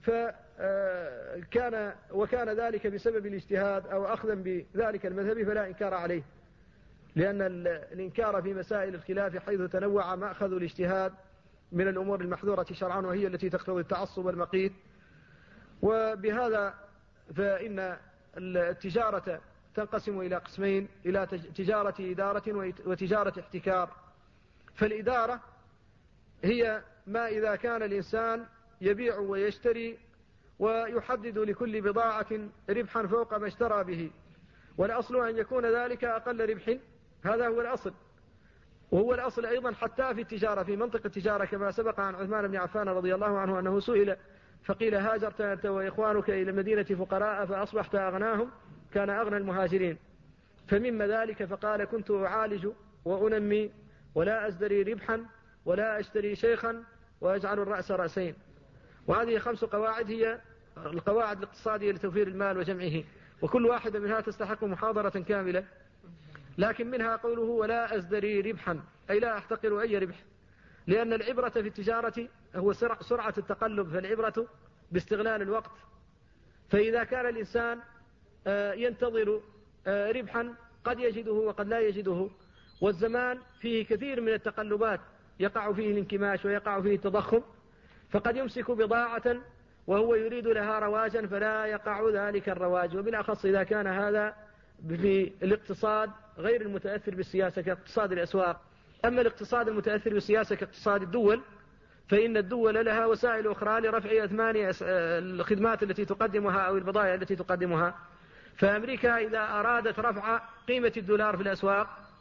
وكان ذلك بسبب الاجتهاد أو أخذا بذلك المذهب فلا إنكار عليه، لأن الإنكار في مسائل الخلاف حيث تنوع مأخذ الاجتهاد من الأمور المحذورة شرعا، وهي التي تقتضي التعصب والمقيت. وبهذا فإن التجارة تنقسم إلى قسمين: إلى تجارة إدارة وتجارة احتكار. فالإدارة هي ما إذا كان الإنسان يبيع ويشتري ويحدد لكل بضاعة ربحا فوق ما اشترى به، والأصل أن يكون ذلك أقل ربح، هذا هو الأصل. وهو الأصل أيضا حتى في التجارة، في منطق التجارة، كما سبق عن عثمان بن عفان رضي الله عنه أنه سئل فقيل: هاجرت أنت وإخوانك إلى المدينة فقراء فأصبحت أغناهم؟ كان أغنى المهاجرين. فمما ذلك فقال: كنت أعالج وأنمي ولا أزدري ربحا ولا أشتري شيخا وأجعل الرأس رأسين. وهذه 5 قواعد هي القواعد الاقتصادية لتوفير المال وجمعه، وكل واحدة منها تستحق محاضرة كاملة. لكن منها قوله: ولا أزدري ربحا، أي لا أحتقر أي ربح، لأن العبرة في التجارة هو سرعة التقلب، فالعبرة باستغلال الوقت. فإذا كان الإنسان ينتظر ربحا قد يجده وقد لا يجده، والزمان فيه كثير من التقلبات، يقع فيه الانكماش ويقع فيه التضخم، فقد يمسك بضاعة وهو يريد لها رواجا فلا يقع ذلك الرواج. وبالأخص إذا كان هذا في الاقتصاد غير المتأثر بالسياسة كاقتصاد الأسواق. أما الاقتصاد المتأثر بالسياسة كاقتصاد الدول، فإن الدول لها وسائل أخرى لرفع أثمان الخدمات التي تقدمها أو البضائع التي تقدمها. فأمريكا إذا أرادت رفع قيمة الدولار في الأسواق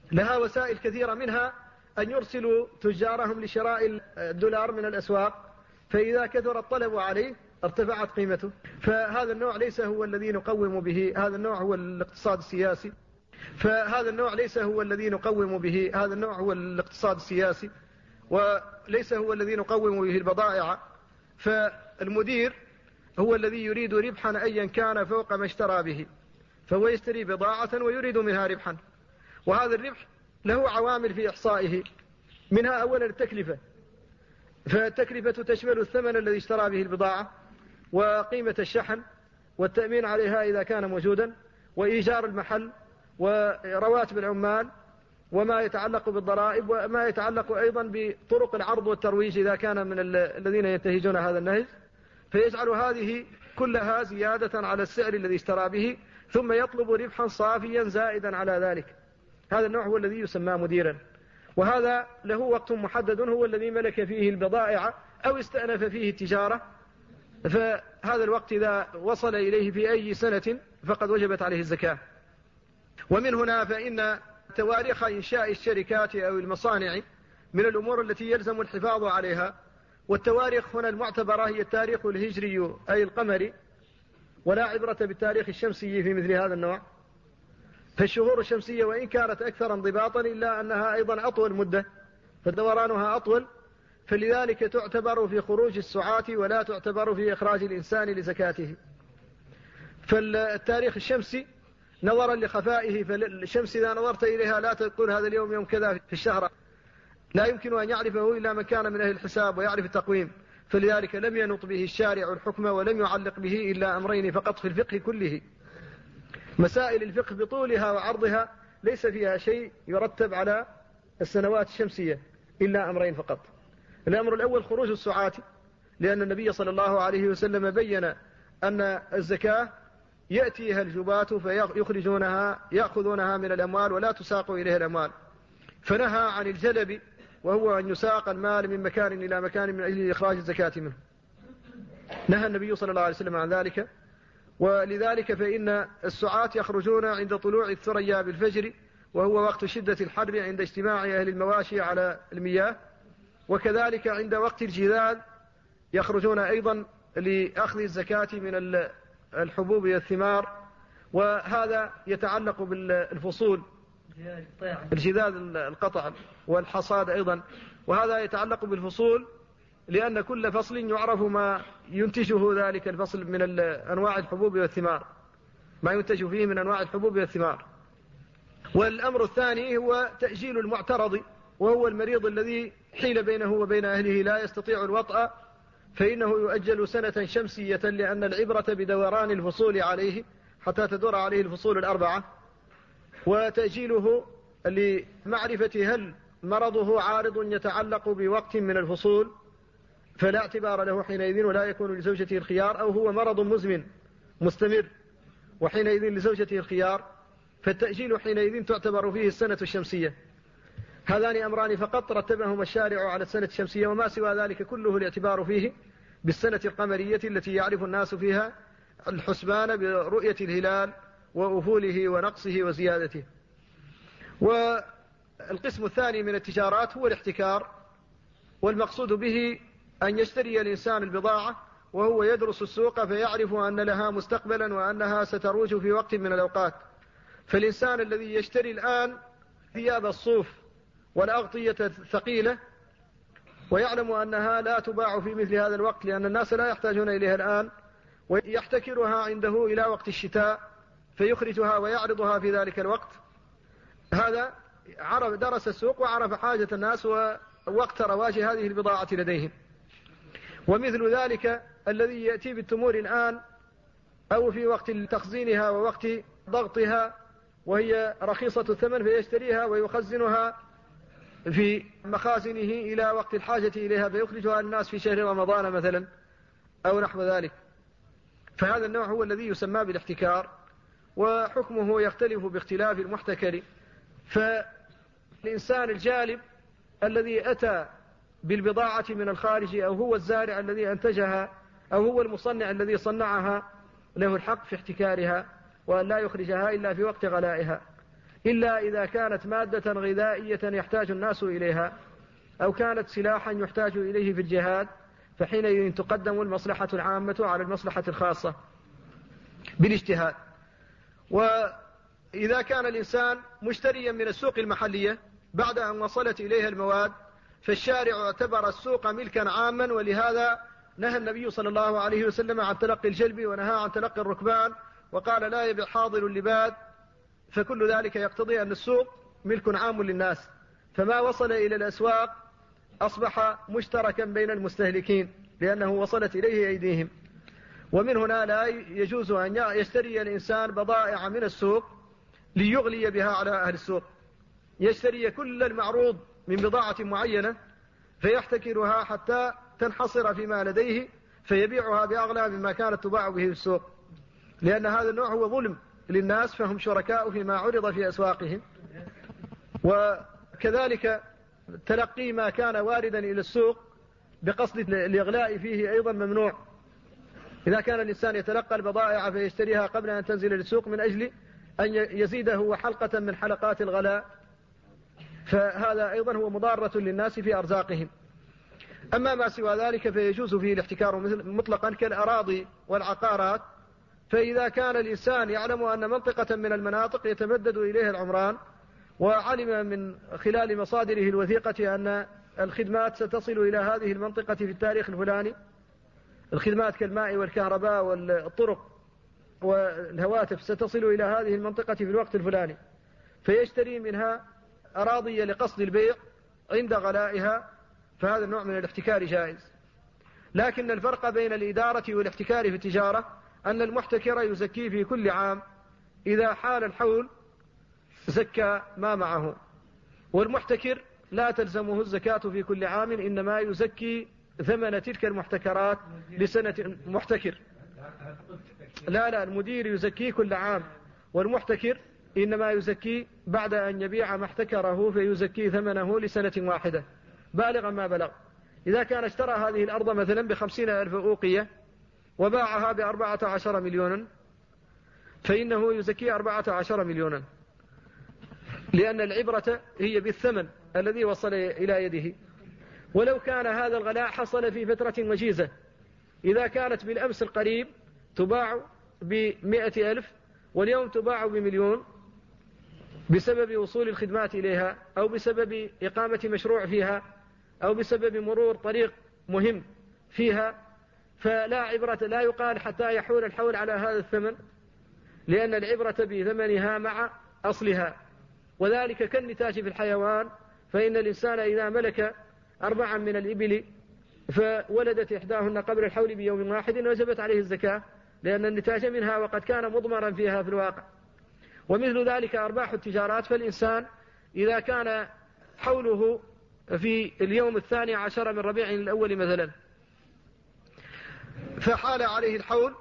لها وسائل كثيرة، منها أن يرسلوا تجارهم لشراء الدولار من الأسواق، فإذا كثر الطلب عليه ارتفعت قيمته. فهذا النوع ليس هو الذي نقوم به، هذا النوع هو الاقتصاد السياسي. فهذا النوع ليس هو الذي نقوم به، هذا النوع هو الاقتصاد السياسي، وليس هو الذي نقوم به البضائع. فالمدير هو الذي يريد ربحا أيا كان فوق ما اشترى به، فهو يشتري بضاعة ويريد منها ربحا، وهذا الربح له عوامل في إحصائه، منها أولا التكلفة، فالتكلفة تشمل الثمن الذي اشترى به البضاعة، وقيمة الشحن، والتأمين عليها إذا كان موجودا، وإيجار المحل، ورواتب العمال، وما يتعلق بالضرائب، وما يتعلق أيضا بطرق العرض والترويج إذا كان من الذين ينتهجون هذا النهج، فيجعل هذه كلها زيادة على السعر الذي اشترى به، ثم يطلب ربحا صافيا زائدا على ذلك. هذا النوع هو الذي يسمى مديرا، وهذا له وقت محدد هو الذي ملك فيه البضائع أو استأنف فيه التجارة، فهذا الوقت إذا وصل إليه في أي سنة فقد وجبت عليه الزكاة. ومن هنا فإن تواريخ إنشاء الشركات أو المصانع من الأمور التي يلزم الحفاظ عليها، والتواريخ هنا المعتبرة هي التاريخ الهجري أي القمري، ولا عبرة بالتاريخ الشمسي في مثل هذا النوع. فالشهور الشمسية وإن كانت أكثر انضباطا إلا أنها أيضا أطول مدة، فدورانها أطول، فلذلك تعتبر في خروج السعاة ولا تعتبر في إخراج الإنسان لزكاته. فالتاريخ الشمسي نظرا لخفائه، فالشمس إذا نظرت إليها لا تقول هذا اليوم يوم كذا في الشهر، لا يمكن أن يعرفه إلا من كان من أهل الحساب ويعرف التقويم، فلذلك لم ينط به الشارع الحكم ولم يعلق به إلا أمرين فقط في الفقه كله. مسائل الفقه بطولها وعرضها ليس فيها شيء يرتب على السنوات الشمسية إلا أمرين فقط. الأمر الأول خروج السعاة، لأن النبي صلى الله عليه وسلم بين أن الزكاة يأتيها الجباة فيخرجونها يأخذونها من الأموال ولا تساق إليها الأموال، فنهى عن الجلب وهو أن يساق المال من مكان إلى مكان من أجل إخراج الزكاة منه، نهى النبي صلى الله عليه وسلم عن ذلك. ولذلك فإن السعاة يخرجون عند طلوع الثريا بالفجر، وهو وقت شدة الحر عند اجتماع أهل المواشي على المياه، وكذلك عند وقت الجذاذ يخرجون أيضا لأخذ الزكاة من الحبوب والثمار، وهذا يتعلق بالفصول، الجذاذ القطع والحصاد أيضا، وهذا يتعلق بالفصول، لأن كل فصل يعرف ما ينتجه ذلك الفصل من أنواع الحبوب والثمار، ما ينتج فيه من أنواع الحبوب والثمار. والأمر الثاني هو تأجيل المعترض، وهو المريض الذي حيل بينه وبين أهله لا يستطيع الوطأ، فإنه يؤجل سنة شمسية، لأن العبرة بدوران الفصول عليه حتى تدور عليه الفصول الأربعة، وتأجيله لمعرفة هل مرضه عارض يتعلق بوقت من الفصول فلا اعتبار له حينئذ ولا يكون لزوجته الخيار، أو هو مرض مزمن مستمر وحينئذ لزوجته الخيار، فالتأجيل حينئذ تعتبر فيه السنة الشمسية. هذان أمران فقط رتبهما الشارع على السنة الشمسية، وما سوى ذلك كله الاعتبار فيه بالسنة القمرية التي يعرف الناس فيها الحسبان برؤية الهلال وأفوله ونقصه وزيادته. والقسم الثاني من التجارات هو الاحتكار، والمقصود به أن يشتري الإنسان البضاعة وهو يدرس السوق فيعرف أن لها مستقبلا وأنها ستروج في وقت من الأوقات. فالإنسان الذي يشتري الآن ثياب الصوف والأغطية الثقيلة ويعلم أنها لا تباع في مثل هذا الوقت لأن الناس لا يحتاجون إليها الآن، ويحتكرها عنده إلى وقت الشتاء فيخرجها ويعرضها في ذلك الوقت، هذا درس السوق وعرف حاجة الناس ووقت رواج هذه البضاعة لديهم. ومثل ذلك الذي يأتي بالتمور الآن أو في وقت تخزينها ووقت ضغطها وهي رخيصة الثمن فيشتريها ويخزنها في مخازنه إلى وقت الحاجة إليها فيخرجها الناس في شهر رمضان مثلا أو نحو ذلك. فهذا النوع هو الذي يسمى بالاحتكار، وحكمه يختلف باختلاف المحتكر. فالإنسان الجالب الذي أتى بالبضاعة من الخارج أو هو الزارع الذي أنتجها أو هو المصنع الذي صنعها له الحق في احتكارها وأن لا يخرجها إلا في وقت غلائها. إلا إذا كانت مادة غذائية يحتاج الناس إليها، أو كانت سلاحا يحتاج إليه في الجهاد، فحينئذ تقدم المصلحة العامة على المصلحة الخاصة بالاجتهاد. وإذا كان الإنسان مشتريا من السوق المحلية بعد أن وصلت إليها المواد، فالشارع اعتبر السوق ملكا عاما، ولهذا نهى النبي صلى الله عليه وسلم عن تلقي الجلب، ونهى عن تلقي الركبان، وقال لا يبيع حاضر اللباد. فكل ذلك يقتضي أن السوق ملك عام للناس، فما وصل إلى الأسواق أصبح مشتركا بين المستهلكين لأنه وصلت إليه أيديهم. ومن هنا لا يجوز أن يشتري الإنسان بضائع من السوق ليغلي بها على أهل السوق، يشتري كل المعروض من بضاعة معينة فيحتكرها حتى تنحصر فيما لديه فيبيعها بأغلى مما كانت تباع به في السوق، لأن هذا النوع هو ظلم للناس، فهم شركاء فيما عرض في أسواقهم. وكذلك تلقي ما كان واردا إلى السوق بقصد الإغلاء فيه أيضا ممنوع. إذا كان الإنسان يتلقى البضائع فيشتريها قبل أن تنزل للسوق من أجل أن يزيده حلقة من حلقات الغلاء، فهذا أيضا هو مضارة للناس في أرزاقهم. أما ما سوى ذلك فيجوز فيه الاحتكار مطلقا كالأراضي والعقارات. فإذا كان الإنسان يعلم أن منطقة من المناطق يتمدد إليها العمران، وعلم من خلال مصادره الوثيقة أن الخدمات ستصل إلى هذه المنطقة في التاريخ الفلاني، الخدمات كالماء والكهرباء والطرق والهواتف ستصل إلى هذه المنطقة في الوقت الفلاني، فيشتري منها أراضي لقصد البيع عند غلائها، فهذا النوع من الاحتكار جائز. لكن الفرق بين الإدارة والاحتكار في التجارة أن المحتكر يزكي في كل عام، إذا حال الحول زكى ما معه، والمحتكر لا تلزمه الزكاة في كل عام، إنما يزكي ثمن تلك المحتكرات لسنة محتكر. لا المدير يزكي كل عام، والمحتكر إنما يزكي بعد أن يبيع ما احتكره فيزكي ثمنه لسنة واحدة بالغا ما بلغ. إذا كان اشترى هذه الأرض مثلا ب50,000 أوقية وباعها ب14 مليونا، فإنه يزكي 14 مليونا، لأن العبرة هي بالثمن الذي وصل إلى يده. ولو كان هذا الغلاء حصل في فترة وجيزة، إذا كانت بالأمس القريب تباع ب100,000 واليوم تباع ب1,000,000 بسبب وصول الخدمات إليها، أو بسبب إقامة مشروع فيها، أو بسبب مرور طريق مهم فيها، فلا عبرة، لا يقال حتى يحول الحول على هذا الثمن، لأن العبرة بثمنها مع أصلها. وذلك كالنتاج في الحيوان، فإن الإنسان إذا ملك 4 من الإبل فولدت إحداهن قبل الحول بيوم واحد وجبت عليه الزكاة، لأن النتاج منها وقد كان مضمرا فيها في الواقع. ومثل ذلك أرباح التجارات، فالإنسان إذا كان حوله في اليوم 12 من ربيع الأول مثلا، فحال عليه الحول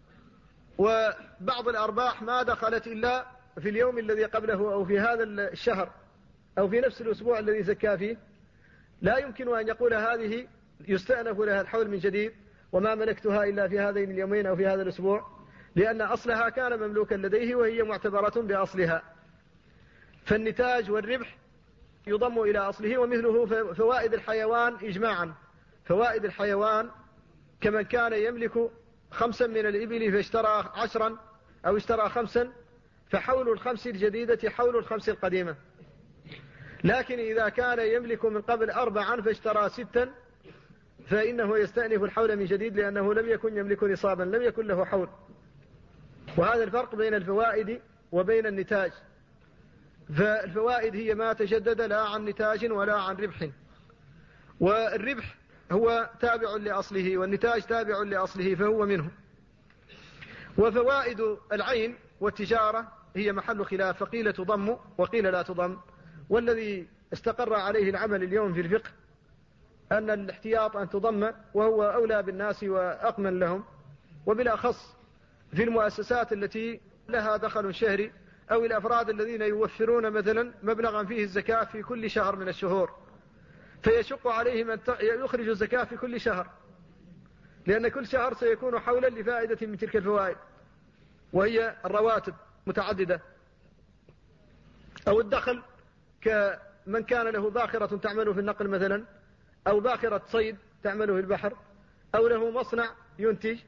وبعض الأرباح ما دخلت إلا في اليوم الذي قبله أو في هذا الشهر أو في نفس الأسبوع الذي زكى فيه، لا يمكن أن يقول هذه يستأنف لها الحول من جديد وما ملكتها إلا في هذين اليومين أو في هذا الأسبوع، لأن أصلها كان مملوكا لديه وهي معتبرة بأصلها. فالنتاج والربح يضم إلى أصله. ومثله فوائد الحيوان إجماعا، فوائد الحيوان كمن كان يملك 5 من الإبل فاشترى 10 أو اشترى 5، فحول ال5 الجديدة حول ال5 القديمة. لكن إذا كان يملك من قبل 4 فاشترى 6 فإنه يستأنف الحول من جديد، لأنه لم يكن يملك نصابا، لم يكن له حول. وهذا الفرق بين الفوائد وبين النتاج. فالفوائد هي ما تجدد لا عن نتاج ولا عن ربح، والربح هو تابع لأصله والنتاج تابع لأصله فهو منه. وفوائد العين والتجارة هي محل خلاف، فقيل تضم وقيل لا تضم. والذي استقر عليه العمل اليوم في الفقه أن الاحتياط أن تضم، وهو أولى بالناس وأقمن لهم، وبالأخص في المؤسسات التي لها دخل شهري، أو الأفراد الذين يوفرون مثلا مبلغا فيه الزكاة في كل شهر من الشهور، فيشق عليهم أن يخرجوا الزكاة في كل شهر، لأن كل شهر سيكون حولا لفائدة من تلك الفوائد، وهي الرواتب متعددة. أو الدخل كمن كان له باخرة تعمل في النقل مثلا، أو باخرة صيد تعمل في البحر، أو له مصنع ينتج،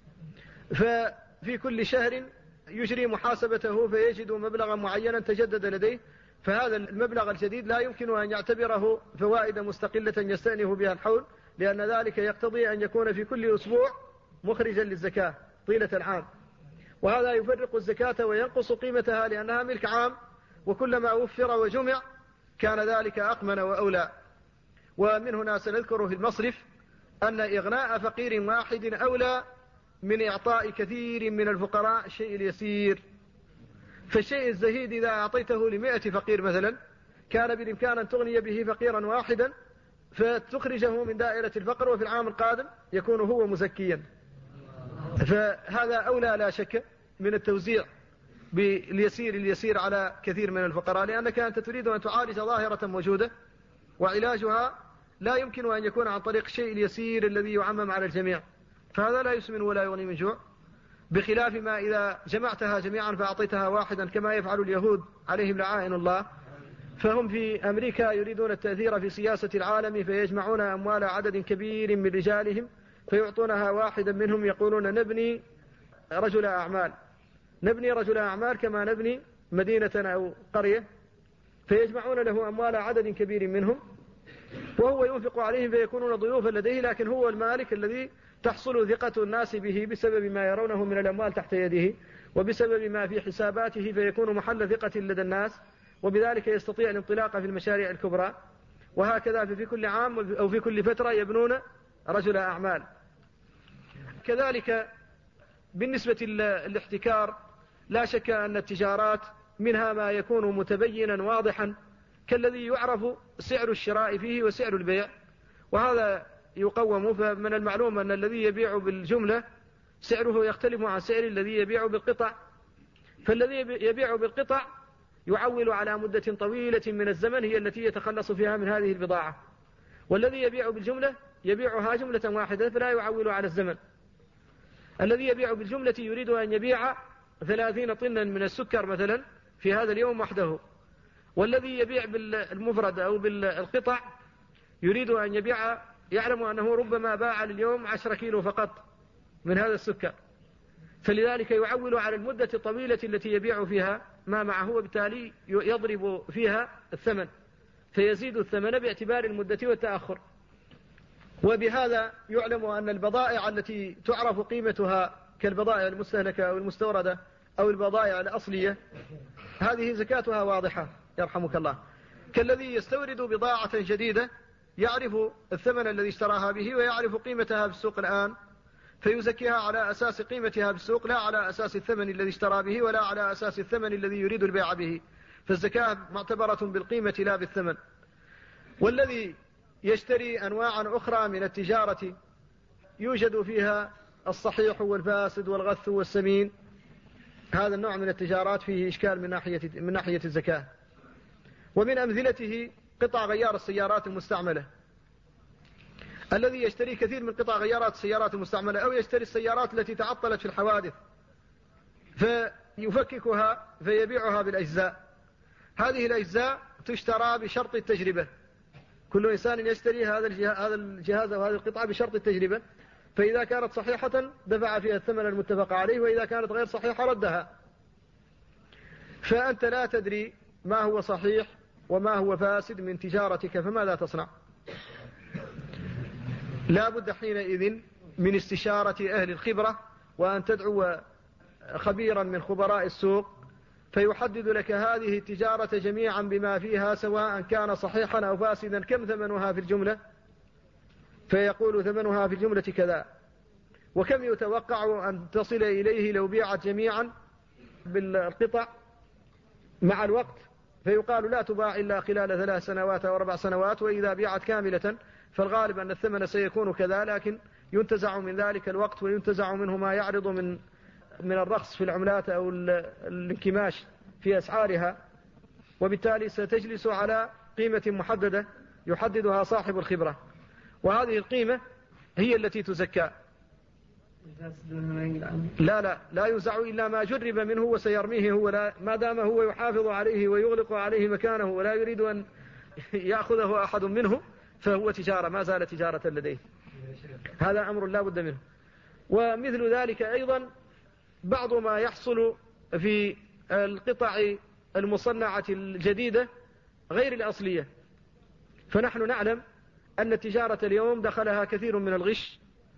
ففي كل شهر يجري محاسبته فيجد مبلغا معينا تجدد لديه، فهذا المبلغ الجديد لا يمكن أن يعتبره فوائد مستقلة يستأنف بها الحول، لأن ذلك يقتضي أن يكون في كل أسبوع مخرجا للزكاة طيلة العام، وهذا يفرق الزكاة وينقص قيمتها لأنها ملك عام، وكلما وفر وجمع كان ذلك أقمن وأولى. ومن هنا سنذكر في المصرف أن إغناء فقير واحد أولى من إعطاء كثير من الفقراء الشيء اليسير. فالشيء الزهيد إذا أعطيته ل100 فقير مثلا كان بالإمكان أن تغني به فقيرا واحدا فتخرجه من دائرة الفقر، وفي العام القادم يكون هو مزكيا. فهذا أولى لا شك من التوزيع باليسير على كثير من الفقراء، لأنك أنت تريد أن تعالج ظاهرة موجودة، وعلاجها لا يمكن أن يكون عن طريق الشيء اليسير الذي يعمم على الجميع، فهذا لا يسمن ولا يغني من جوع، بخلاف ما إذا جمعتها جميعا فأعطيتها واحدا كما يفعل اليهود عليهم لعائن الله. فهم في أمريكا يريدون التأثير في سياسة العالم، فيجمعون أموال عدد كبير من رجالهم فيعطونها واحدا منهم، يقولون نبني رجل أعمال كما نبني مدينة أو قرية، فيجمعون له أموال عدد كبير منهم وهو ينفق عليهم فيكونون ضيوفا لديه، لكن هو المالك الذي تحصل ثقة الناس به بسبب ما يرونه من الأموال تحت يده وبسبب ما في حساباته، فيكون محل ثقة لدى الناس، وبذلك يستطيع الانطلاق في المشاريع الكبرى. وهكذا في كل عام أو في كل فترة يبنون رجل أعمال. كذلك بالنسبة للاحتكار لا شك أن التجارات منها ما يكون متبينا واضحا كالذي يعرف سعر الشراء فيه وسعر البيع، وهذا يقوم. فمن المعلوم أن الذي يبيع بالجملة سعره يختلف عن سعر الذي يبيع بالقطع، فالذي يبيع بالقطع يعول على مدة طويلة من الزمن هي التي يتخلص فيها من هذه البضاعة، والذي يبيع بالجملة يبيعها جملة واحدة فلا يعول على الزمن. الذي يبيع بالجملة يريد أن يبيع 30 طنا من السكر مثلا في هذا اليوم وحده، والذي يبيع بالمفرد أو بالقطع يريد أن يبيع، يعلم أنه ربما باع اليوم 10 كيلو فقط من هذا السكر، فلذلك يعول على المدة الطويلة التي يبيع فيها ما معه، وبالتالي يضرب فيها الثمن فيزيد الثمن باعتبار المدة والتأخر. وبهذا يعلم أن البضائع التي تعرف قيمتها كالبضائع المستهلكة أو المستوردة أو البضائع الأصلية هذه زكاتها واضحة يرحمك الله، كالذي يستورد بضاعة جديدة يعرف الثمن الذي اشتراها به ويعرف قيمتها في السوق الآن فيزكيها على أساس قيمتها في السوق لا على أساس الثمن الذي اشترى به ولا على أساس الثمن الذي يريد البيع به، فالزكاة معتبرة بالقيمة لا بالثمن. والذي يشتري أنواعا أخرى من التجارة يوجد فيها الصحيح والفاسد والغث والسمين، هذا النوع من التجارات فيه إشكال من ناحية الزكاة. ومن أمثلته قطع غيار السيارات المستعملة، الذي يشتري كثير من قطع غيارات السيارات المستعملة أو يشتري السيارات التي تعطلت في الحوادث فيفككها فيبيعها بالأجزاء، هذه الأجزاء تشترى بشرط التجربة، كل إنسان يشتري هذا الجهاز أو هذه القطعة بشرط التجربة، فإذا كانت صحيحة دفع فيها الثمن المتفق عليه، وإذا كانت غير صحيحة ردها. فأنت لا تدري ما هو صحيح وما هو فاسد من تجارتك، فماذا تصنع؟ لا بد حينئذ من استشارة أهل الخبرة، وأن تدعو خبيرا من خبراء السوق فيحدد لك هذه التجارة جميعا بما فيها سواء كان صحيحا أو فاسدا، كم ثمنها في الجملة؟ فيقول ثمنها في الجملة كذا، وكم يتوقع أن تصل إليه لو بيعت جميعا بالقطع مع الوقت؟ فيقال لا تباع إلا خلال 3 سنوات أو 4 سنوات، وإذا بيعت كاملة فالغالب أن الثمن سيكون كذا، لكن ينتزع من ذلك الوقت وينتزع منه ما يعرض من الرخص في العملات أو الانكماش في أسعارها، وبالتالي ستجلس على قيمة محددة يحددها صاحب الخبرة، وهذه القيمة هي التي تزكى. لا يوزع إلا ما جرب منه وسيرميه هو، ما دام هو يحافظ عليه ويغلق عليه مكانه ولا يريد أن يأخذه أحد منه فهو تجارة، ما زال تجارة لديه. هذا أمر لا بد منه. ومثل ذلك أيضا بعض ما يحصل في القطع المصنعة الجديدة غير الأصلية. فنحن نعلم أن التجارة اليوم دخلها كثير من الغش،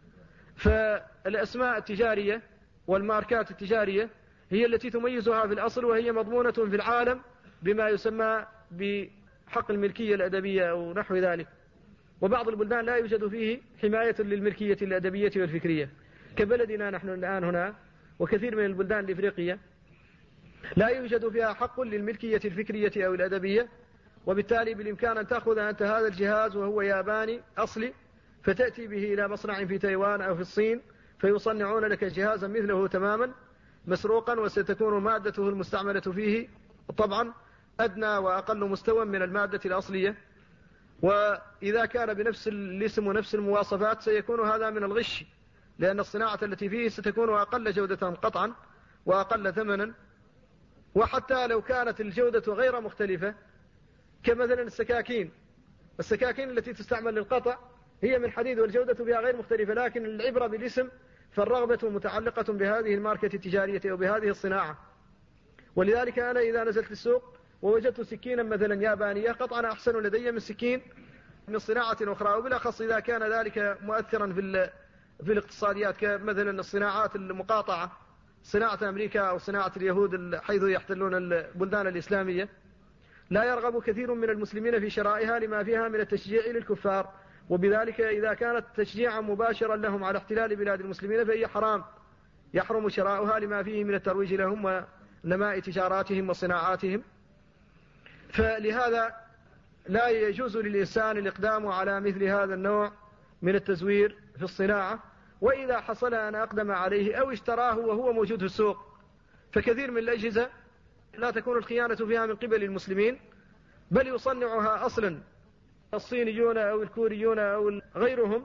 فالأسماء التجارية والماركات التجارية هي التي تميزها في الأصل، وهي مضمونة في العالم بما يسمى بحق الملكية الأدبية أو نحو ذلك. وبعض البلدان لا يوجد فيه حماية للملكية الأدبية والفكرية، كبلدنا نحن الآن هنا، وكثير من البلدان الإفريقية لا يوجد فيها حق للملكية الفكرية أو الأدبية. وبالتالي بالإمكان أن تأخذ أنت هذا الجهاز وهو ياباني أصلي، فتأتي به إلى مصنع في تايوان أو في الصين، فيصنعون لك جهازا مثله تماما مسروقا، وستكون مادته المستعملة فيه طبعا أدنى وأقل مستوى من المادة الأصلية. وإذا كان بنفس الاسم ونفس المواصفات سيكون هذا من الغش، لأن الصناعة التي فيه ستكون أقل جودة قطعا وأقل ثمنا. وحتى لو كانت الجودة غير مختلفة، كمثلا السكاكين التي تستعمل للقطع هي من حديد والجودة فيها غير مختلفة، لكن العبرة بالاسم، فالرغبة متعلقة بهذه الماركة التجارية أو بهذه الصناعة. ولذلك أنا إذا نزلت السوق ووجدت سكينا مثلا يابانية قطعا أحسن لدي من سكين من صناعة أخرى، وبالأخص إذا كان ذلك مؤثرا في الاقتصاديات، كمثلا الصناعات المقاطعة، صناعة أمريكا أو صناعة اليهود حيث يحتلون البلدان الإسلامية. لا يرغب كثير من المسلمين في شرائها لما فيها من التشجيع للكفار، وبذلك إذا كانت تشجيعا مباشرا لهم على احتلال بلاد المسلمين فهي حرام، يحرم شراؤها لما فيه من الترويج لهم ونماء تجاراتهم وصناعاتهم. فلهذا لا يجوز للإنسان الإقدام على مثل هذا النوع من التزوير في الصناعة. وإذا حصل أن أقدم عليه أو اشتراه وهو موجود في السوق، فكثير من الأجهزة لا تكون الخيانة فيها من قبل المسلمين، بل يصنعها أصلا الصينيون أو الكوريون أو غيرهم،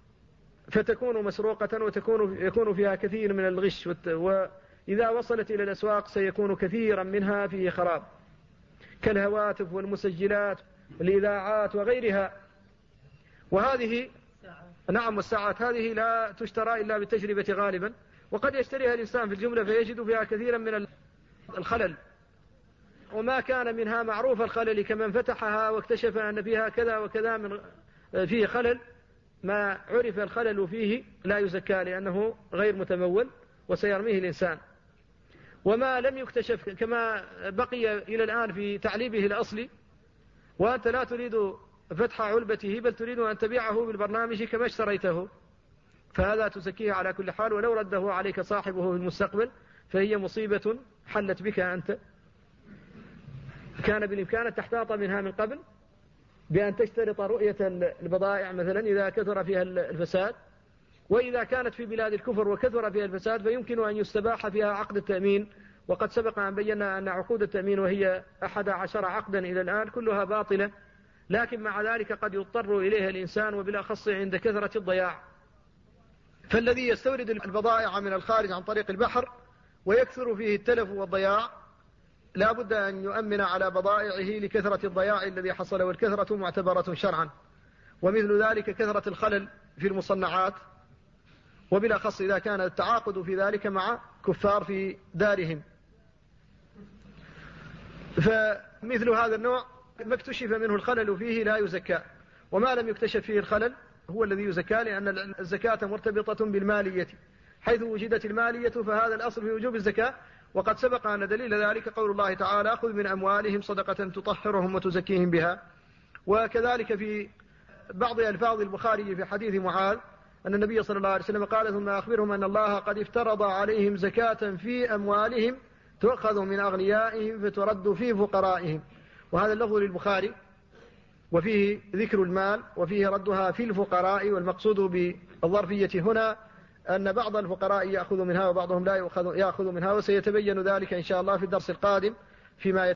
فتكون مسروقة ويكون فيها كثير من الغش. وإذا وصلت إلى الأسواق سيكون كثيرا منها فيه خراب، كالهواتف والمسجلات الإذاعات وغيرها. وهذه والساعات هذه لا تشترى إلا بالتجربة غالبا، وقد يشتريها الإنسان في الجملة فيجد فيها كثيرا من الخلل، وما كان منها معروف الخلل كمن فتحها واكتشف أن فيها كذا وكذا من فيه خلل، ما عرف الخلل فيه لا يزكى لأنه غير متمول وسيرميه الإنسان. وما لم يكتشف كما بقي إلى الآن في تعليبه الأصلي، وأنت لا تريد فتح علبته بل تريد أن تبيعه بالبرنامج كما اشتريته، فهذا تزكيه على كل حال، ولو رده عليك صاحبه في المستقبل فهي مصيبة حلت بك أنت. كان بالإمكان أن تحتاط منها من قبل بأن تشترط رؤية البضائع مثلا إذا كثر فيها الفساد. وإذا كانت في بلاد الكفر وكثر فيها الفساد فيمكن أن يستباح فيها عقد التأمين، وقد سبق أن بينا أن عقود التأمين وهي 11 عقدا إلى الآن كلها باطلة، لكن مع ذلك قد يضطر إليها الإنسان، وبالأخص عند كثرة الضياع. فالذي يستورد البضائع من الخارج عن طريق البحر ويكثر فيه التلف والضياع لا بد أن يؤمن على بضائعه لكثرة الضياع الذي حصل، والكثرة معتبرة شرعا. ومثل ذلك كثرة الخلل في المصنعات، وبالأخص إذا كان التعاقد في ذلك مع كفار في دارهم. فمثل هذا النوع ما اكتشف منه الخلل فيه لا يزكى، وما لم يكتشف فيه الخلل هو الذي يزكى، لأن الزكاة مرتبطة بالمالية، حيث وجدت المالية فهذا الأصل في وجوب الزكاة. وقد سبق أن دليل ذلك قول الله تعالى: خذ من أموالهم صدقة تطهرهم وتزكيهم بها. وكذلك في بعض ألفاظ البخاري في حديث معاذ أن النبي صلى الله عليه وسلم قال: ثم أخبرهم أن الله قد افترض عليهم زكاة في أموالهم تؤخذ من أغنيائهم فترد في فقرائهم. وهذا اللفظ للبخاري، وفيه ذكر المال وفيه ردها في الفقراء. والمقصود بالظرفية هنا أن بعض الفقراء يأخذ منها وبعضهم لا يأخذ منها، وسيتبين ذلك إن شاء الله في الدرس القادم فيما